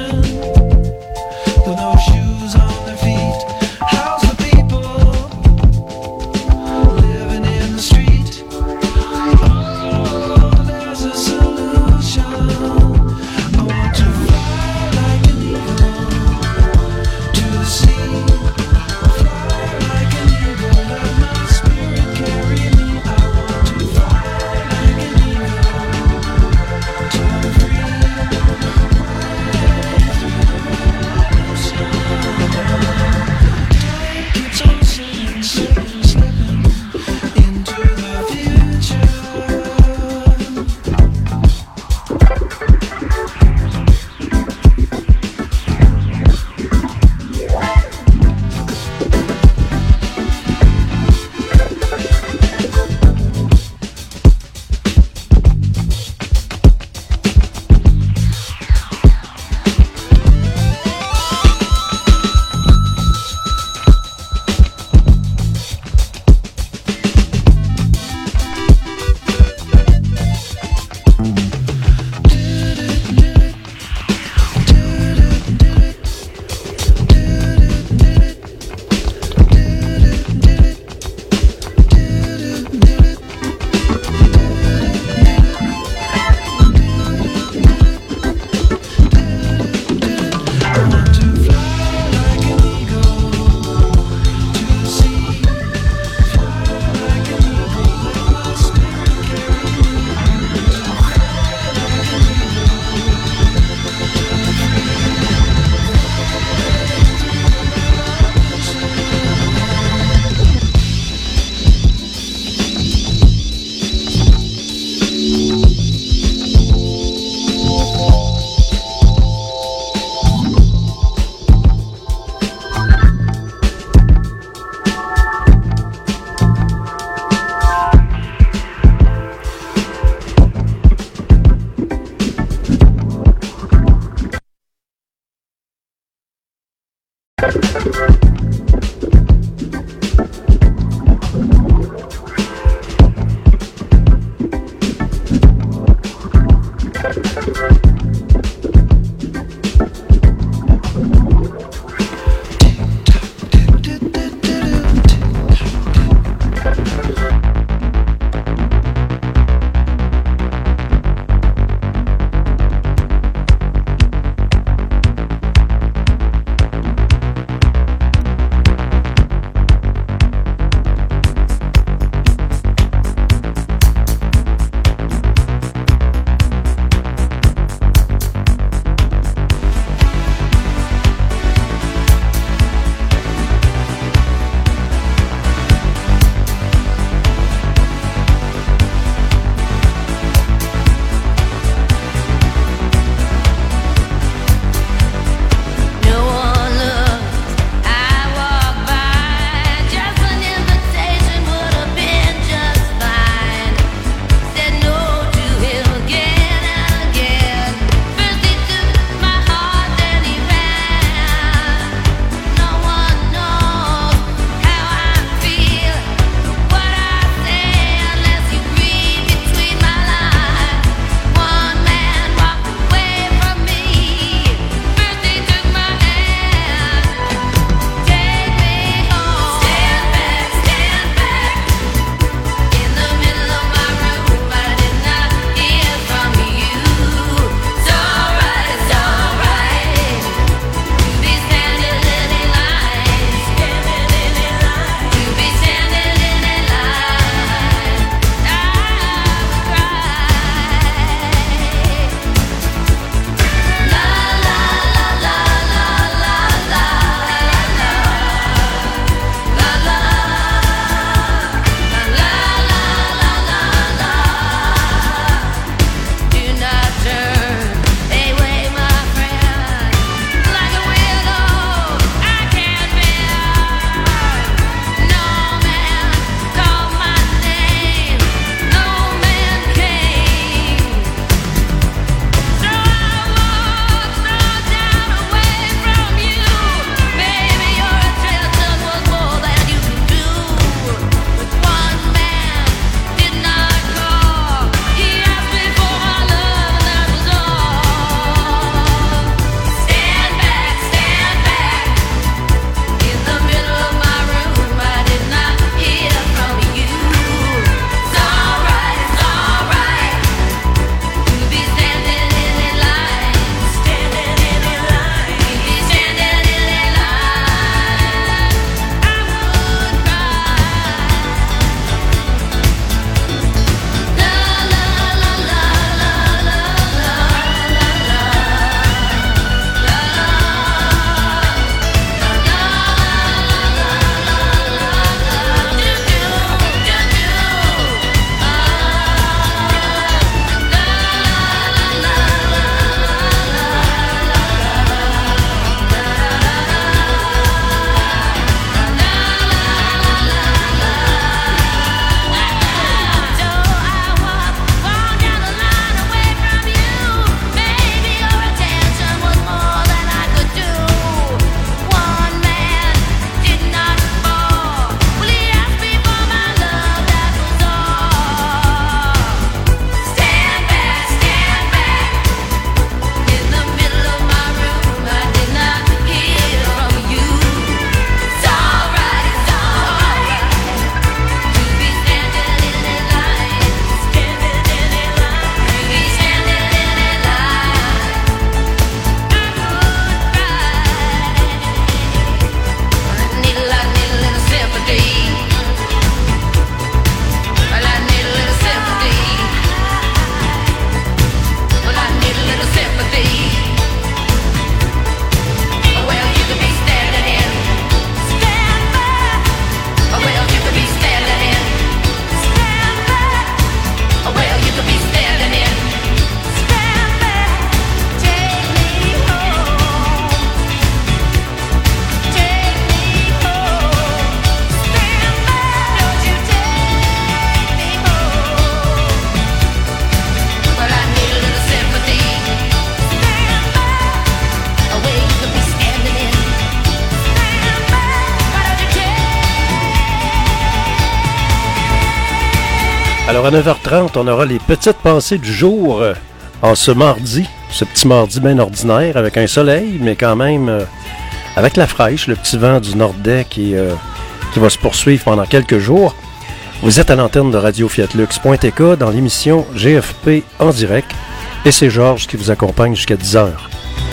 Alors à neuf heures trente, on aura les petites pensées du jour euh, en ce mardi, ce petit mardi bien ordinaire, avec un soleil, mais quand même euh, avec la fraîche, le petit vent du nord-est qui, euh, qui va se poursuivre pendant quelques jours. Vous êtes à l'antenne de radio fiat lux point t k dans l'émission G F P en direct, et c'est Georges qui vous accompagne jusqu'à dix heures.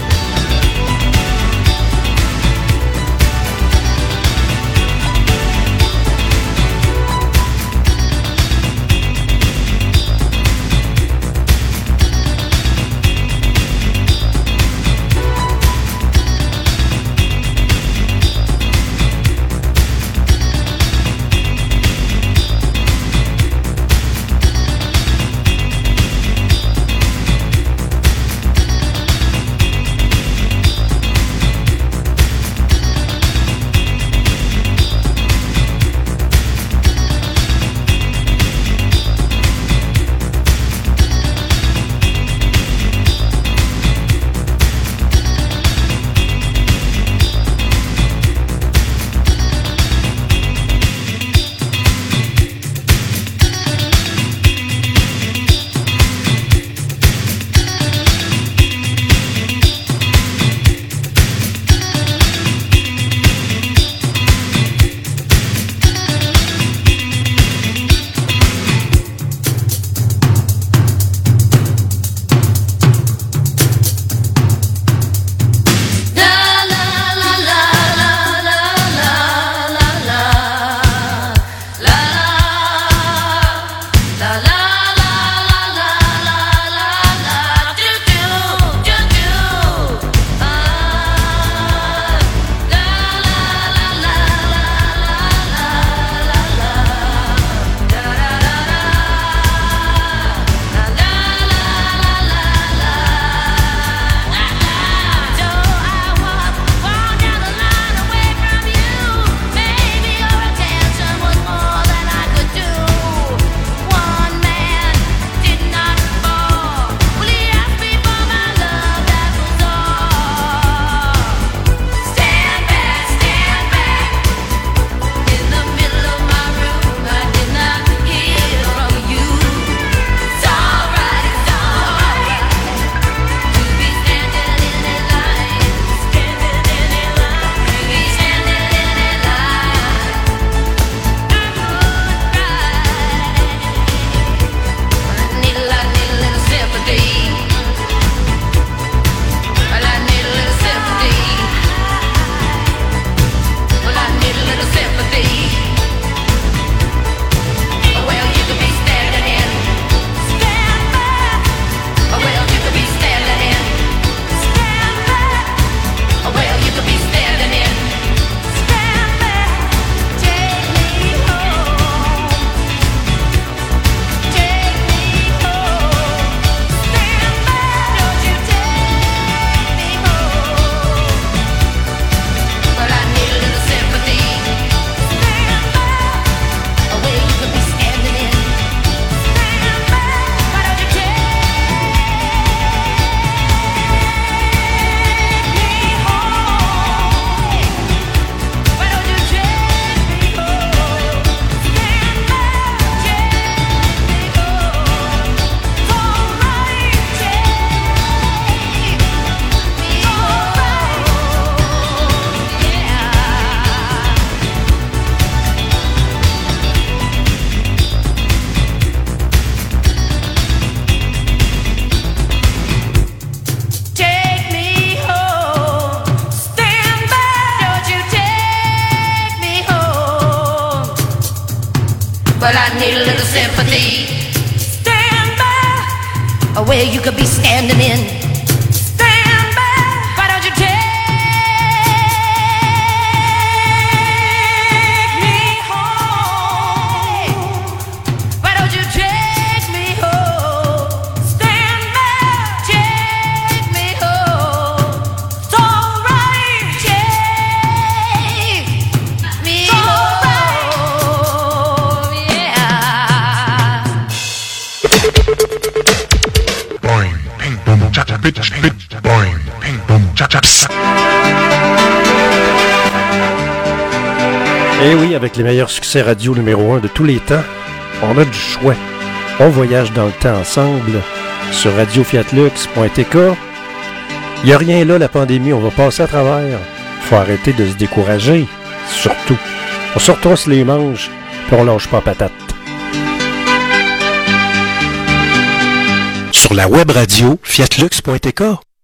Where you could be standing in. Stand back. Why don't you take me home? Why don't you take me home? Stand back. Take me home. It's all right. Take me home. Yeah. Boing, ping, boom, cha cha, bitch, bitch, boing, ping, boom, cha cha. Et oui, avec les meilleurs succès radio numéro un de tous les temps, on a du choix. On voyage dans le temps ensemble sur radio fiat lux point t k. Il n'y a rien là, la pandémie, on va passer à travers. Faut arrêter de se décourager, surtout. On se retrousse les manches, puis on lâche pas patate. Sur la web radio fiat lux point t k.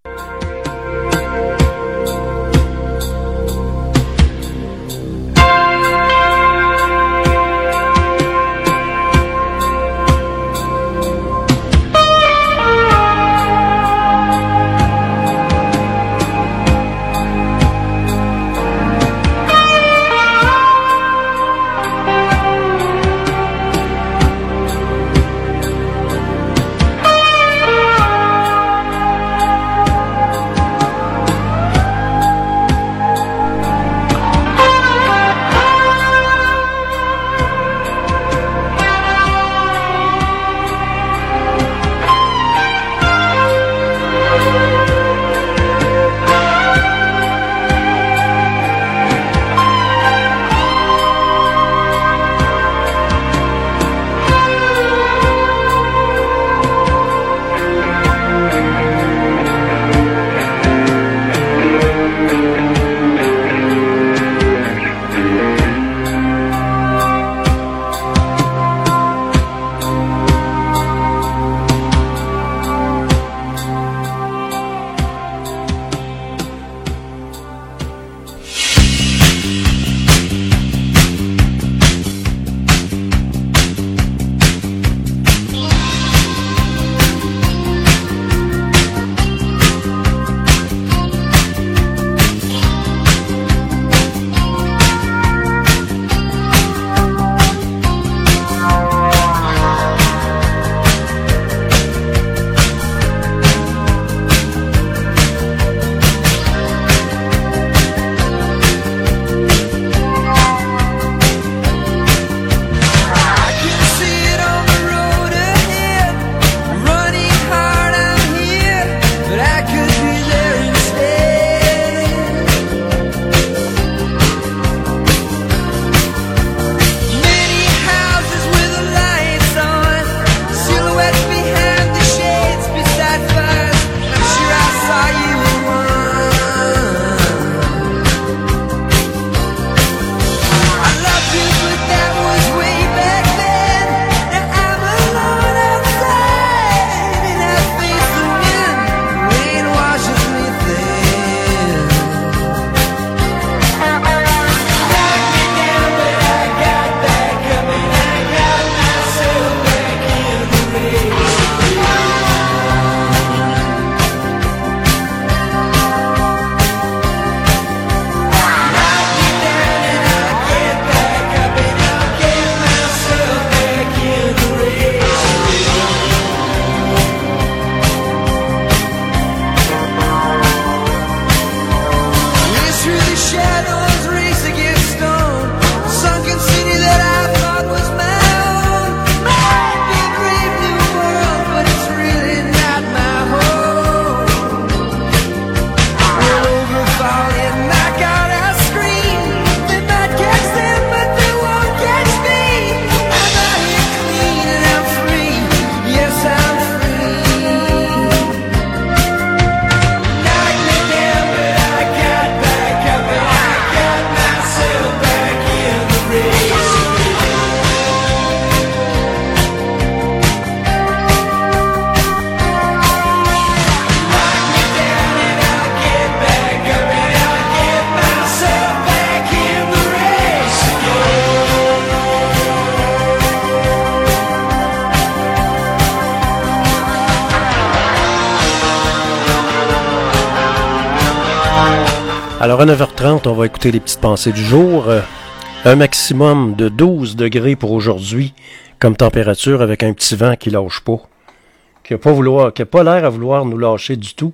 Alors à neuf heures trente, on va écouter les petites pensées du jour. Euh, un maximum de douze degrés pour aujourd'hui comme température avec un petit vent qui lâche pas. Qui n'a pas, vouloir, qui a pas l'air à vouloir nous lâcher du tout.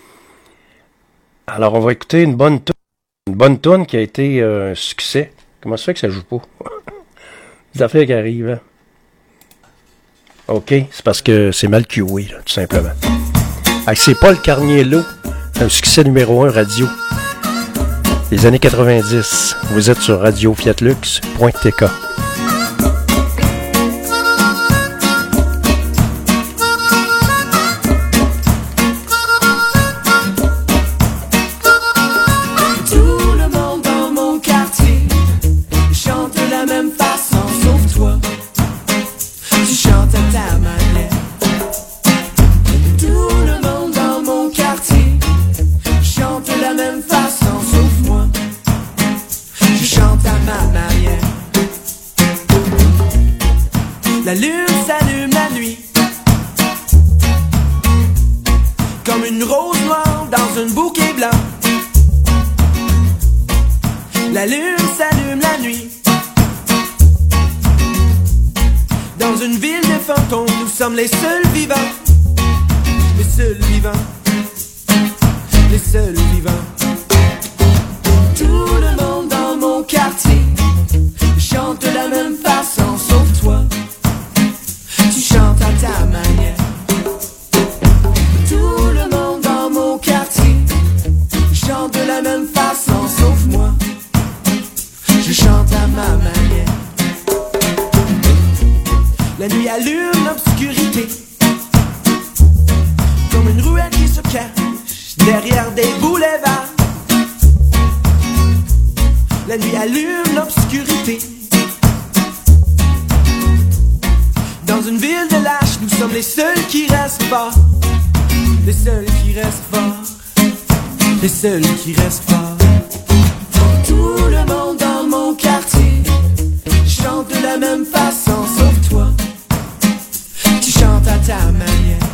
Alors on va écouter une bonne toune. Une bonne toune qui a été euh, un succès. Comment ça fait que ça joue pas? Des affaires qui arrivent. Hein? OK, c'est parce que c'est mal cué, là, tout simplement. Hey, c'est Paul Carniello, un succès numéro un radio. Les années quatre-vingt-dix. Vous êtes sur radio fiat lux point t k. La lune s'allume la nuit. Dans une ville de fantômes, nous sommes les seuls vivants. Les seuls vivants. Les seuls vivants. Tout le monde dans mon quartier chante de la même façon, sauf toi. Tu chantes à ta manière. Tout le monde dans mon quartier chante de la même façon, sauf moi. Je chante à ma manière. La nuit allume l'obscurité, comme une ruelle qui se cache derrière des boulevards. La nuit allume l'obscurité. Dans une ville de lâches, nous sommes les seuls qui restent forts. Les seuls qui restent forts. Les seuls qui restent forts. Tout le monde dans mon quartier chante de la même façon, sauf toi. Tu chantes à ta manière.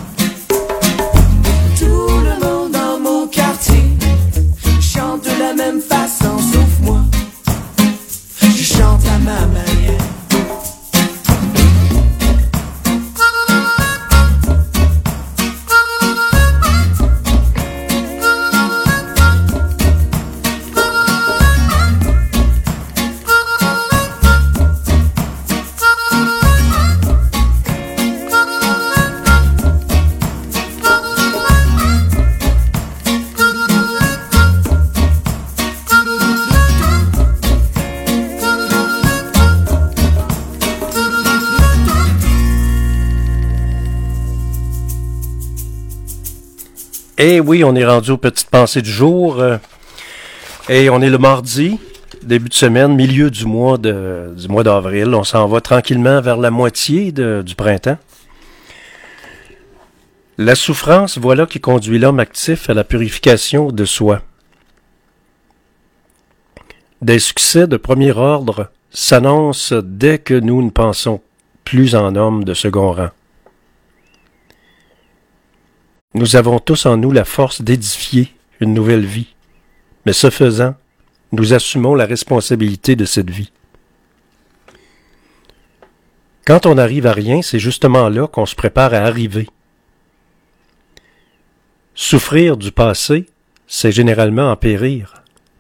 Tout le monde dans mon quartier chante de la même façon, sauf moi. Je chante à ma manière. Eh oui, on est rendu aux petites pensées du jour. Euh, et on est le mardi, début de semaine, milieu du mois de, du mois d'avril. On s'en va tranquillement vers la moitié de, du printemps. La souffrance, voilà qui conduit l'homme actif à la purification de soi. Des succès de premier ordre s'annoncent dès que nous ne pensons plus en hommes de second rang. Nous avons tous en nous la force d'édifier une nouvelle vie, mais ce faisant, nous assumons la responsabilité de cette vie. Quand on n'arrive à rien, c'est justement là qu'on se prépare à arriver. Souffrir du passé, c'est généralement en périr.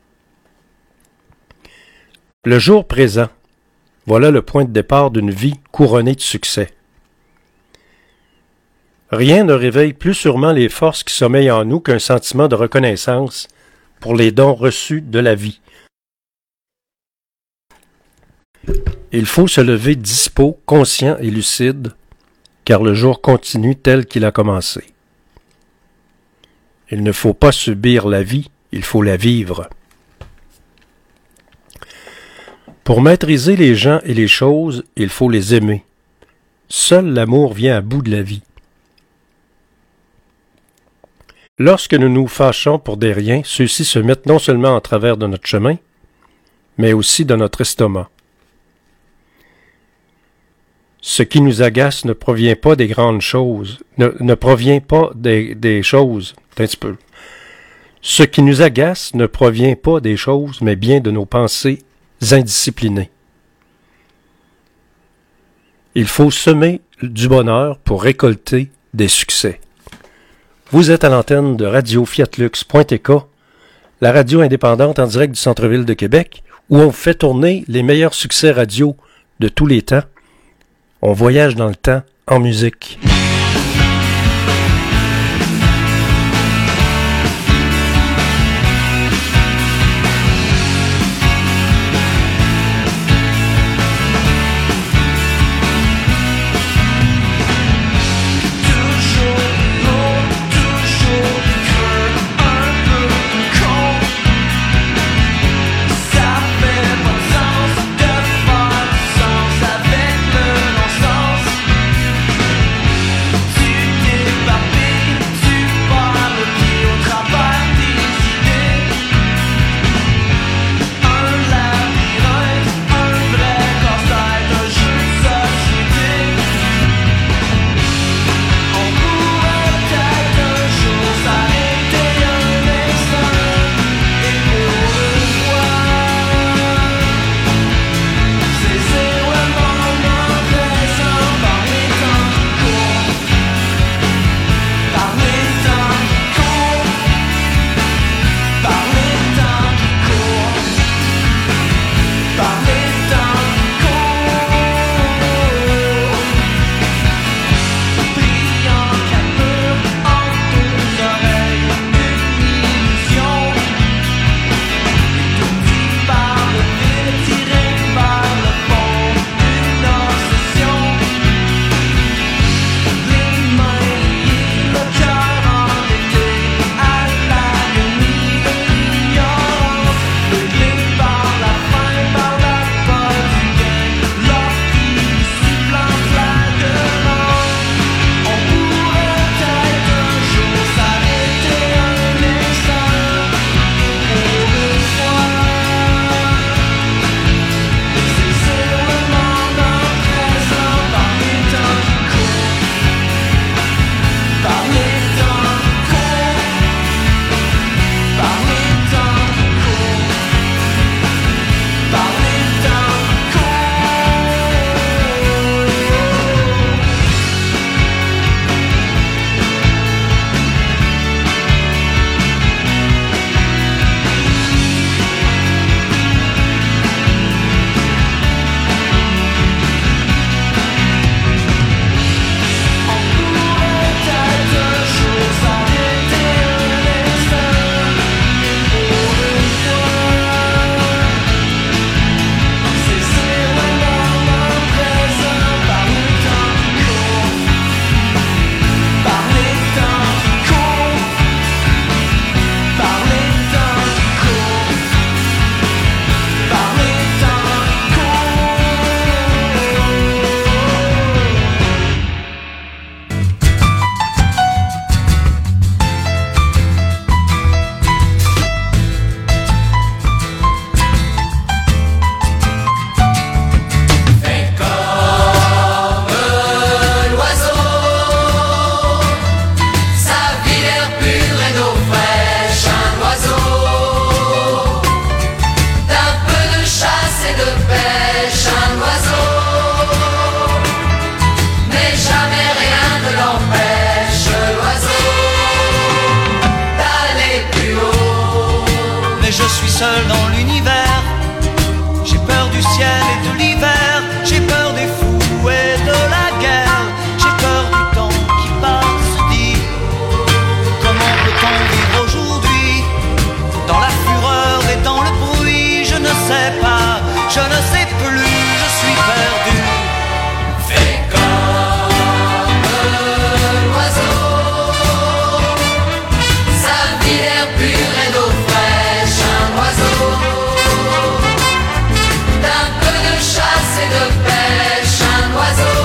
Le jour présent, voilà le point de départ d'une vie couronnée de succès. Rien ne réveille plus sûrement les forces qui sommeillent en nous qu'un sentiment de reconnaissance pour les dons reçus de la vie. Il faut se lever dispo, conscient et lucide, car le jour continue tel qu'il a commencé. Il ne faut pas subir la vie, il faut la vivre. Pour maîtriser les gens et les choses, il faut les aimer. Seul l'amour vient à bout de la vie. Lorsque nous nous fâchons pour des riens, ceux-ci se mettent non seulement en travers de notre chemin, mais aussi de notre estomac. Ce qui nous agace ne provient pas des grandes choses, ne, ne provient pas des, des choses, un petit peu. Ce qui nous agace ne provient pas des choses, mais bien de nos pensées indisciplinées. Il faut semer du bonheur pour récolter des succès. Vous êtes à l'antenne de radio fiat lux point t k, la radio indépendante en direct du centre-ville de Québec, où on fait tourner les meilleurs succès radio de tous les temps. On voyage dans le temps en musique. Avec le non-sens et je suis seul dans l'univers. J'ai peur du ciel et de l'hiver, j'ai peur des fous et de la guerre, j'ai peur du temps qui passe, dit. Comment peut-on vivre aujourd'hui, dans la fureur et dans le bruit? Je ne sais pas, je ne sais plus, je suis perdu. Fais comme l'oiseau, sa vie l'air pur et d'eau fraîche, un oiseau d'un peu de chasse et de pêche, un oiseau,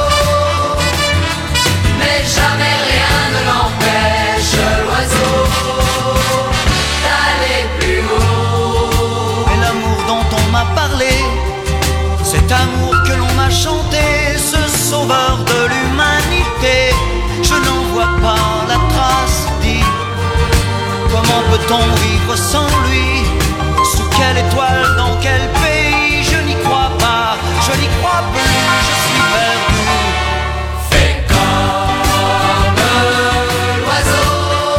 mais jamais rien ne l'empêche, l'oiseau, d'aller plus haut. Et l'amour dont on m'a parlé, cet amour que l'on m'a chanté, ce sauveur de l'humanité, je n'en vois pas la trace, dit. Comment peut-on vivre sans lui? Sous quelle étoile, dans quel pays? Je n'y crois pas, je n'y crois plus, je suis perdu. Fais comme l'oiseau,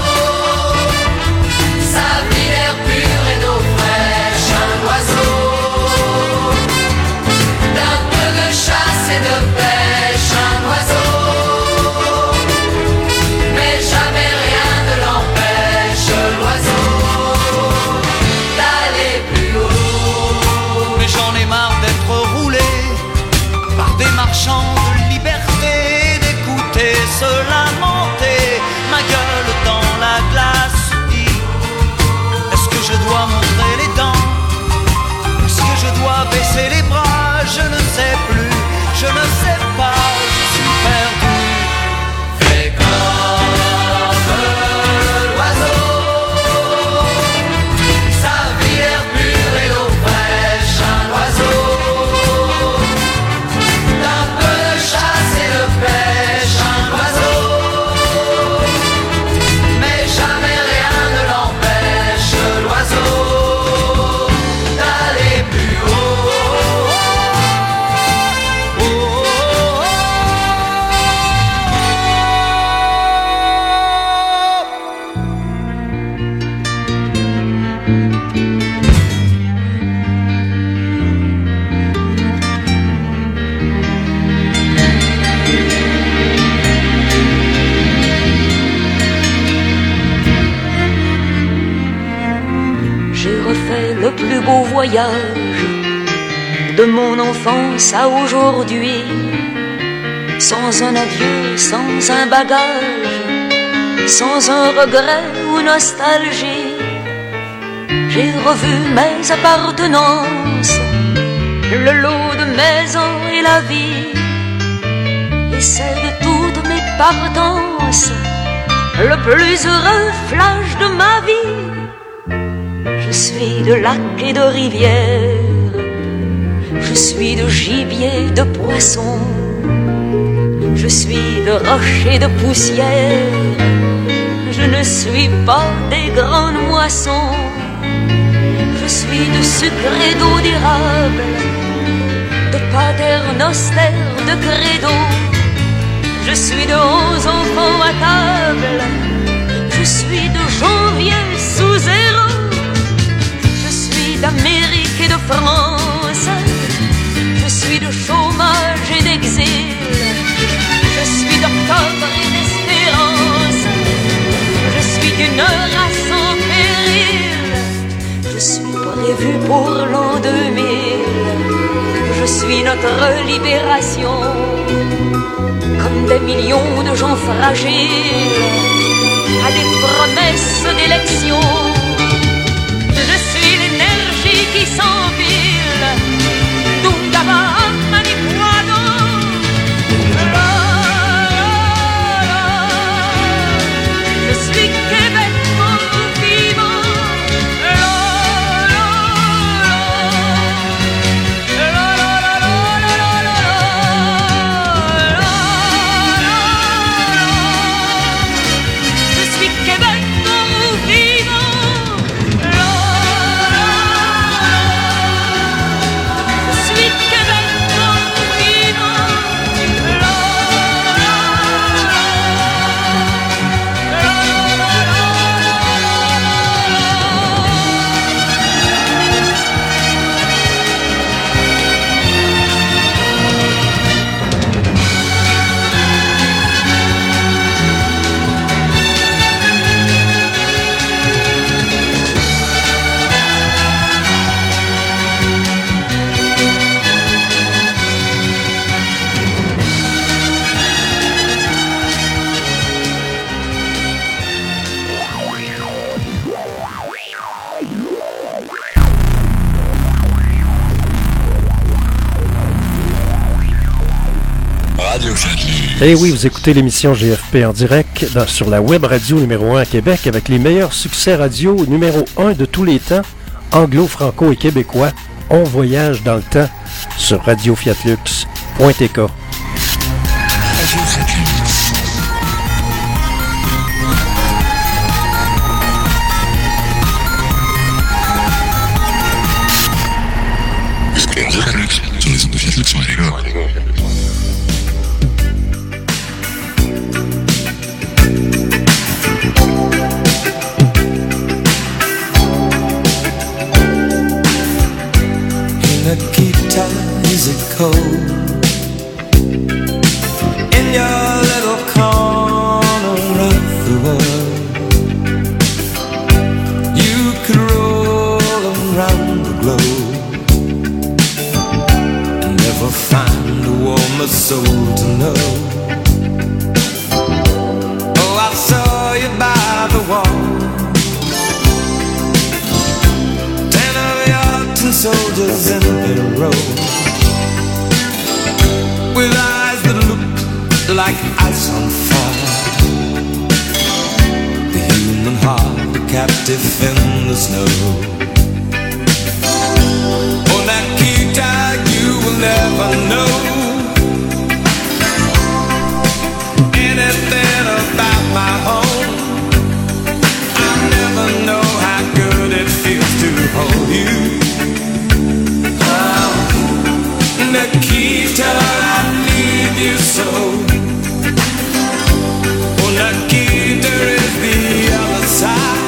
sa vie l'air pur et d'eau fraîche, un oiseau d'un peu de chasse et de pêche, un oiseau, mais jamais rien ne l'empêche, l'oiseau, d'aller plus haut. Mais j'en ai marre d'être roulé par des marchands de liberté, d'écouter se lamenter, ma gueule dans la glace, dit. Est-ce que je dois montrer les dents? Est-ce que je dois baisser les bras? Je ne sais plus, je ne sais pas, je suis perdu. Fais comme l'oiseau, sa vie l'air pur et l'eau fraîche, un oiseau d'un peu de chasse et de pêche, un oiseau, mais jamais rien ne l'empêche, l'oiseau, d'aller plus haut. J'ai refait le plus beau voyage de mon enfance à aujourd'hui, sans un adieu, sans un bagage, sans un regret ou nostalgie. J'ai revu mes appartenances, le lot de mes ans et la vie, et celle de toutes mes partances, le plus heureux flash de ma vie. Je suis de lacs et de rivières, je suis de gibier, de poisson, je suis de roches et de poussière, je ne suis pas des grandes moissons. Je suis de sucre et d'eau d'érable, de paternoster, de credo. Je suis de onze enfants à table, je suis de janvier sous zéro. Je suis d'Amérique et de France, je suis de chômage et d'exil, je suis d'octobre et d'espérance, je suis d'une race en péril, je suis prévu pour l'an deux mille, je suis notre libération, comme des millions de gens fragiles à des promesses d'élection. Je suis l'énergie qui s'empile, Dungaba Manipuado. Je suis Québec mort vivant. Je suis Québec mort vivant. Eh oui, vous écoutez l'émission G F P en direct dans, sur la web radio numéro un à Québec avec les meilleurs succès radio numéro un de tous les temps, anglo, franco et québécois. On voyage dans le temps sur radio fiat lux point t k. Sur les ondes de Fiat Lux sur les gars. Nikita, is it cold in your little corner of the world? You could roll around the globe, never find a warmer soul to know. Oh, I saw you by the wall, ten of your ten soldiers in a row, with eyes that looked like ice on fire. The human heart, a captive in the snow. Oh, Nikita, you will never know anything about my home. I'll never know how good it feels to hold you. Oh, Nikita, I need you so. Oh, Nikita is the other side.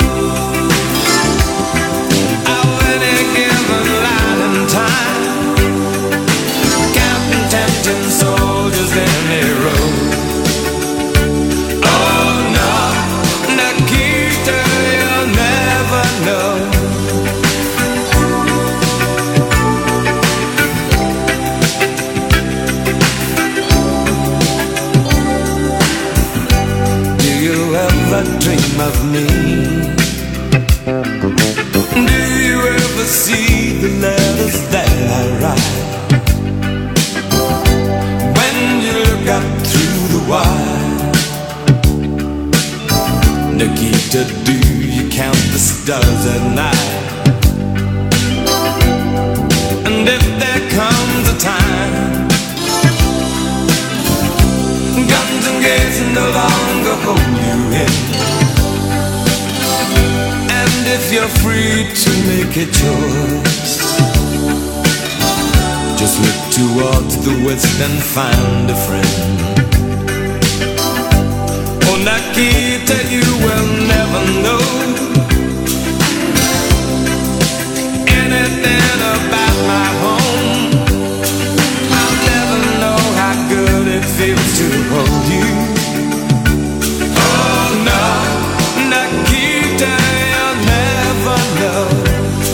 Oh, any given line in time, counting ten soldiers in a row. Oh no, Nikita, you'll never know. Do you ever dream of me? Do you ever see the letters that I write? When you look up through the wire, Nikita, do you count the stars at night? And if there comes a time, guns and gates no longer hold you in, and if you're free to make a choice, just look towards the west and find a friend. Oh, Nikita, you will never know anything about my home. I'll never know how good it feels to hold you. Oh no, Nikita, you'll never know.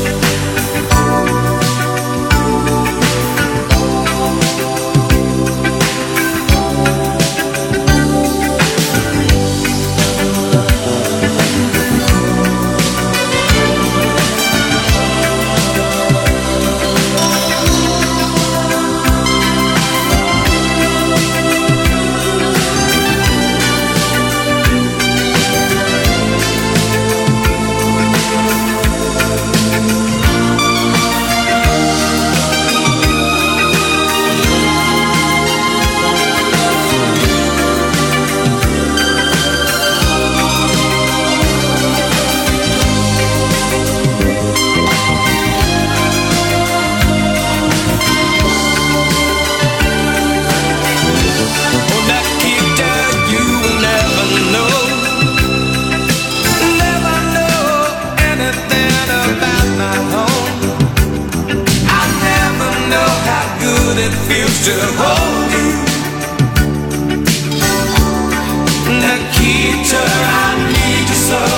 It feels to hold you, Nikita, I need you so.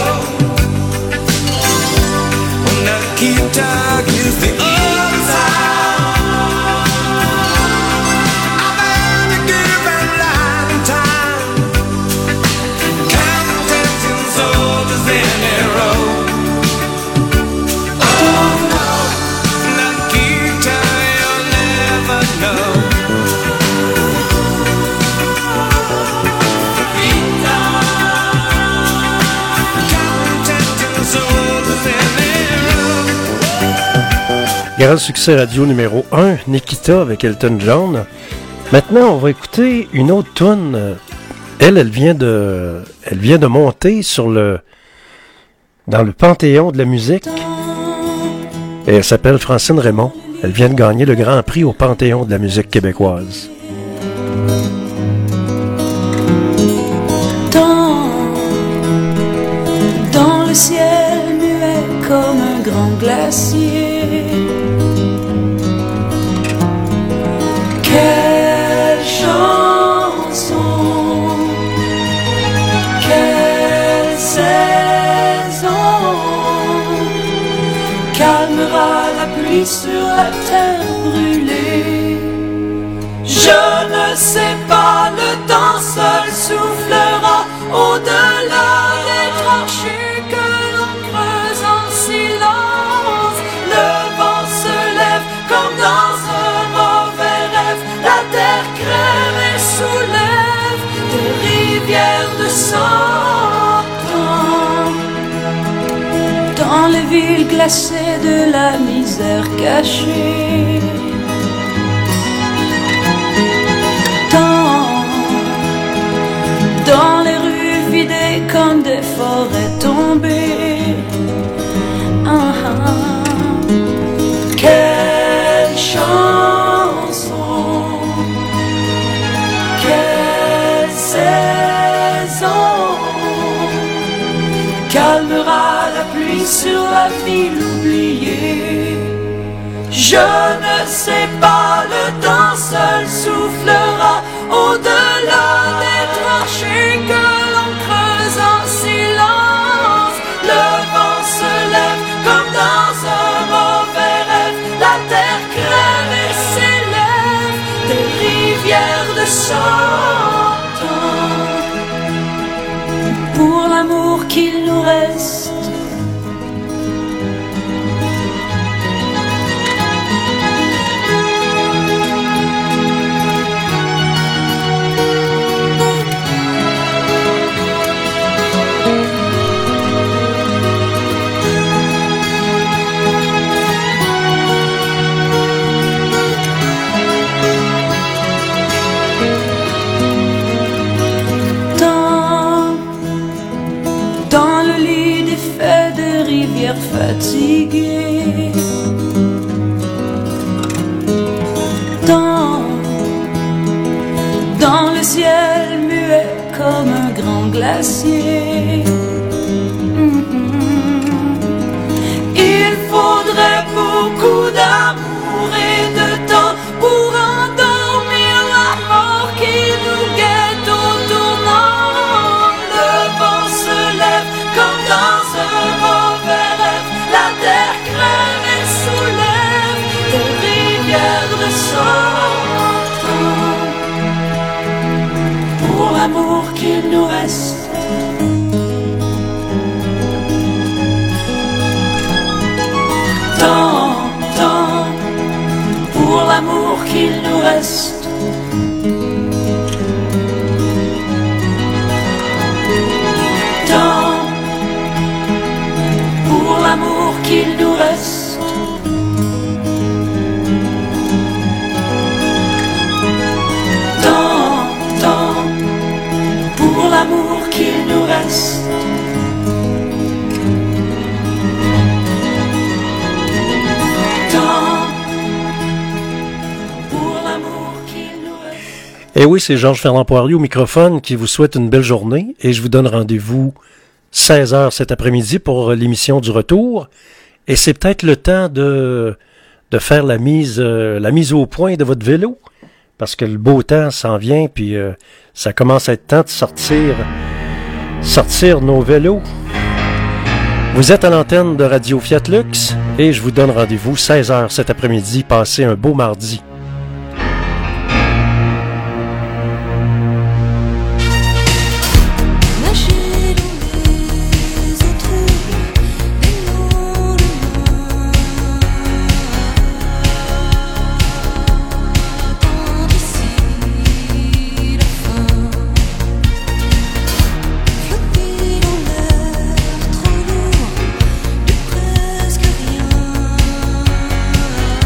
Nikita is the other side. I've had a given lifetime, counting ten soldiers in a row. Oh no, Nikita, you'll never know. Grand succès radio numéro un, Nikita avec Elton John. Maintenant, on va écouter une autre tune. Elle, elle vient de, elle vient de monter sur le, dans le panthéon de la musique. Et elle s'appelle Francine Raymond. Elle vient de gagner le Grand Prix au panthéon de la musique québécoise. Dans, dans le ciel muet comme un grand glacier. Quelle chanson, quelle saison calmera la pluie sur la terre brûlée. Je ne sais pas, le temps seul soufflera au-delà des tranchées que l'on creuse en silence. Le vent se lève comme dans un mauvais rêve. La terre crève et soulève des rivières de sang. Dans les villes glacées de la misère cachée. Dans, dans les rues vidées comme des forêts tombées. Ah, ah, quelle chanson, quelle saison calmera la pluie sur la ville oubliée. Je ne sais pas, le temps seul soufflera au-delà des tranchées que l'on creuse en silence. Le vent se lève comme dans un mauvais rêve. La terre crève et s'élève des rivières de sang. Pour l'amour qu'il nous reste, fatigué. Dans, dans le ciel muet comme un grand glacier. Mm-hmm. Il faudrait beaucoup d'amour et de temps pour endormir la mort qui nous guette au tournant. Le vent se lève comme dans un mauvais rêve. La terre crève et soulève des rivières de sang. Pour l'amour qu'il nous reste, tant, tant, pour l'amour qu'il nous reste. Tant, pour l'amour qu'il nous reste. Tant, tant, pour l'amour qu'il nous reste. Tant, pour l'amour qu'il nous reste. Eh oui, c'est Georges-Fernand Poirier au microphone qui vous souhaite une belle journée et je vous donne rendez-vous seize heures cet après-midi pour l'émission du retour. Et c'est peut-être le temps de, de faire la mise, euh, la mise au point de votre vélo. Parce que le beau temps s'en vient, puis euh, ça commence à être temps de sortir, sortir nos vélos. Vous êtes à l'antenne de Radio Fiat Lux et je vous donne rendez-vous seize heures cet après-midi. Passez un beau mardi. Presque rien.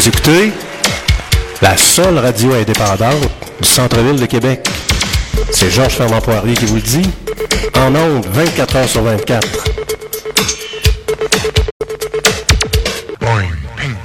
Vous écoutez la seule radio indépendante du centre-ville de Québec. C'est Georges Fernand-Poirier qui vous le dit, en ondes vingt-quatre heures sur vingt-quatre. Boing.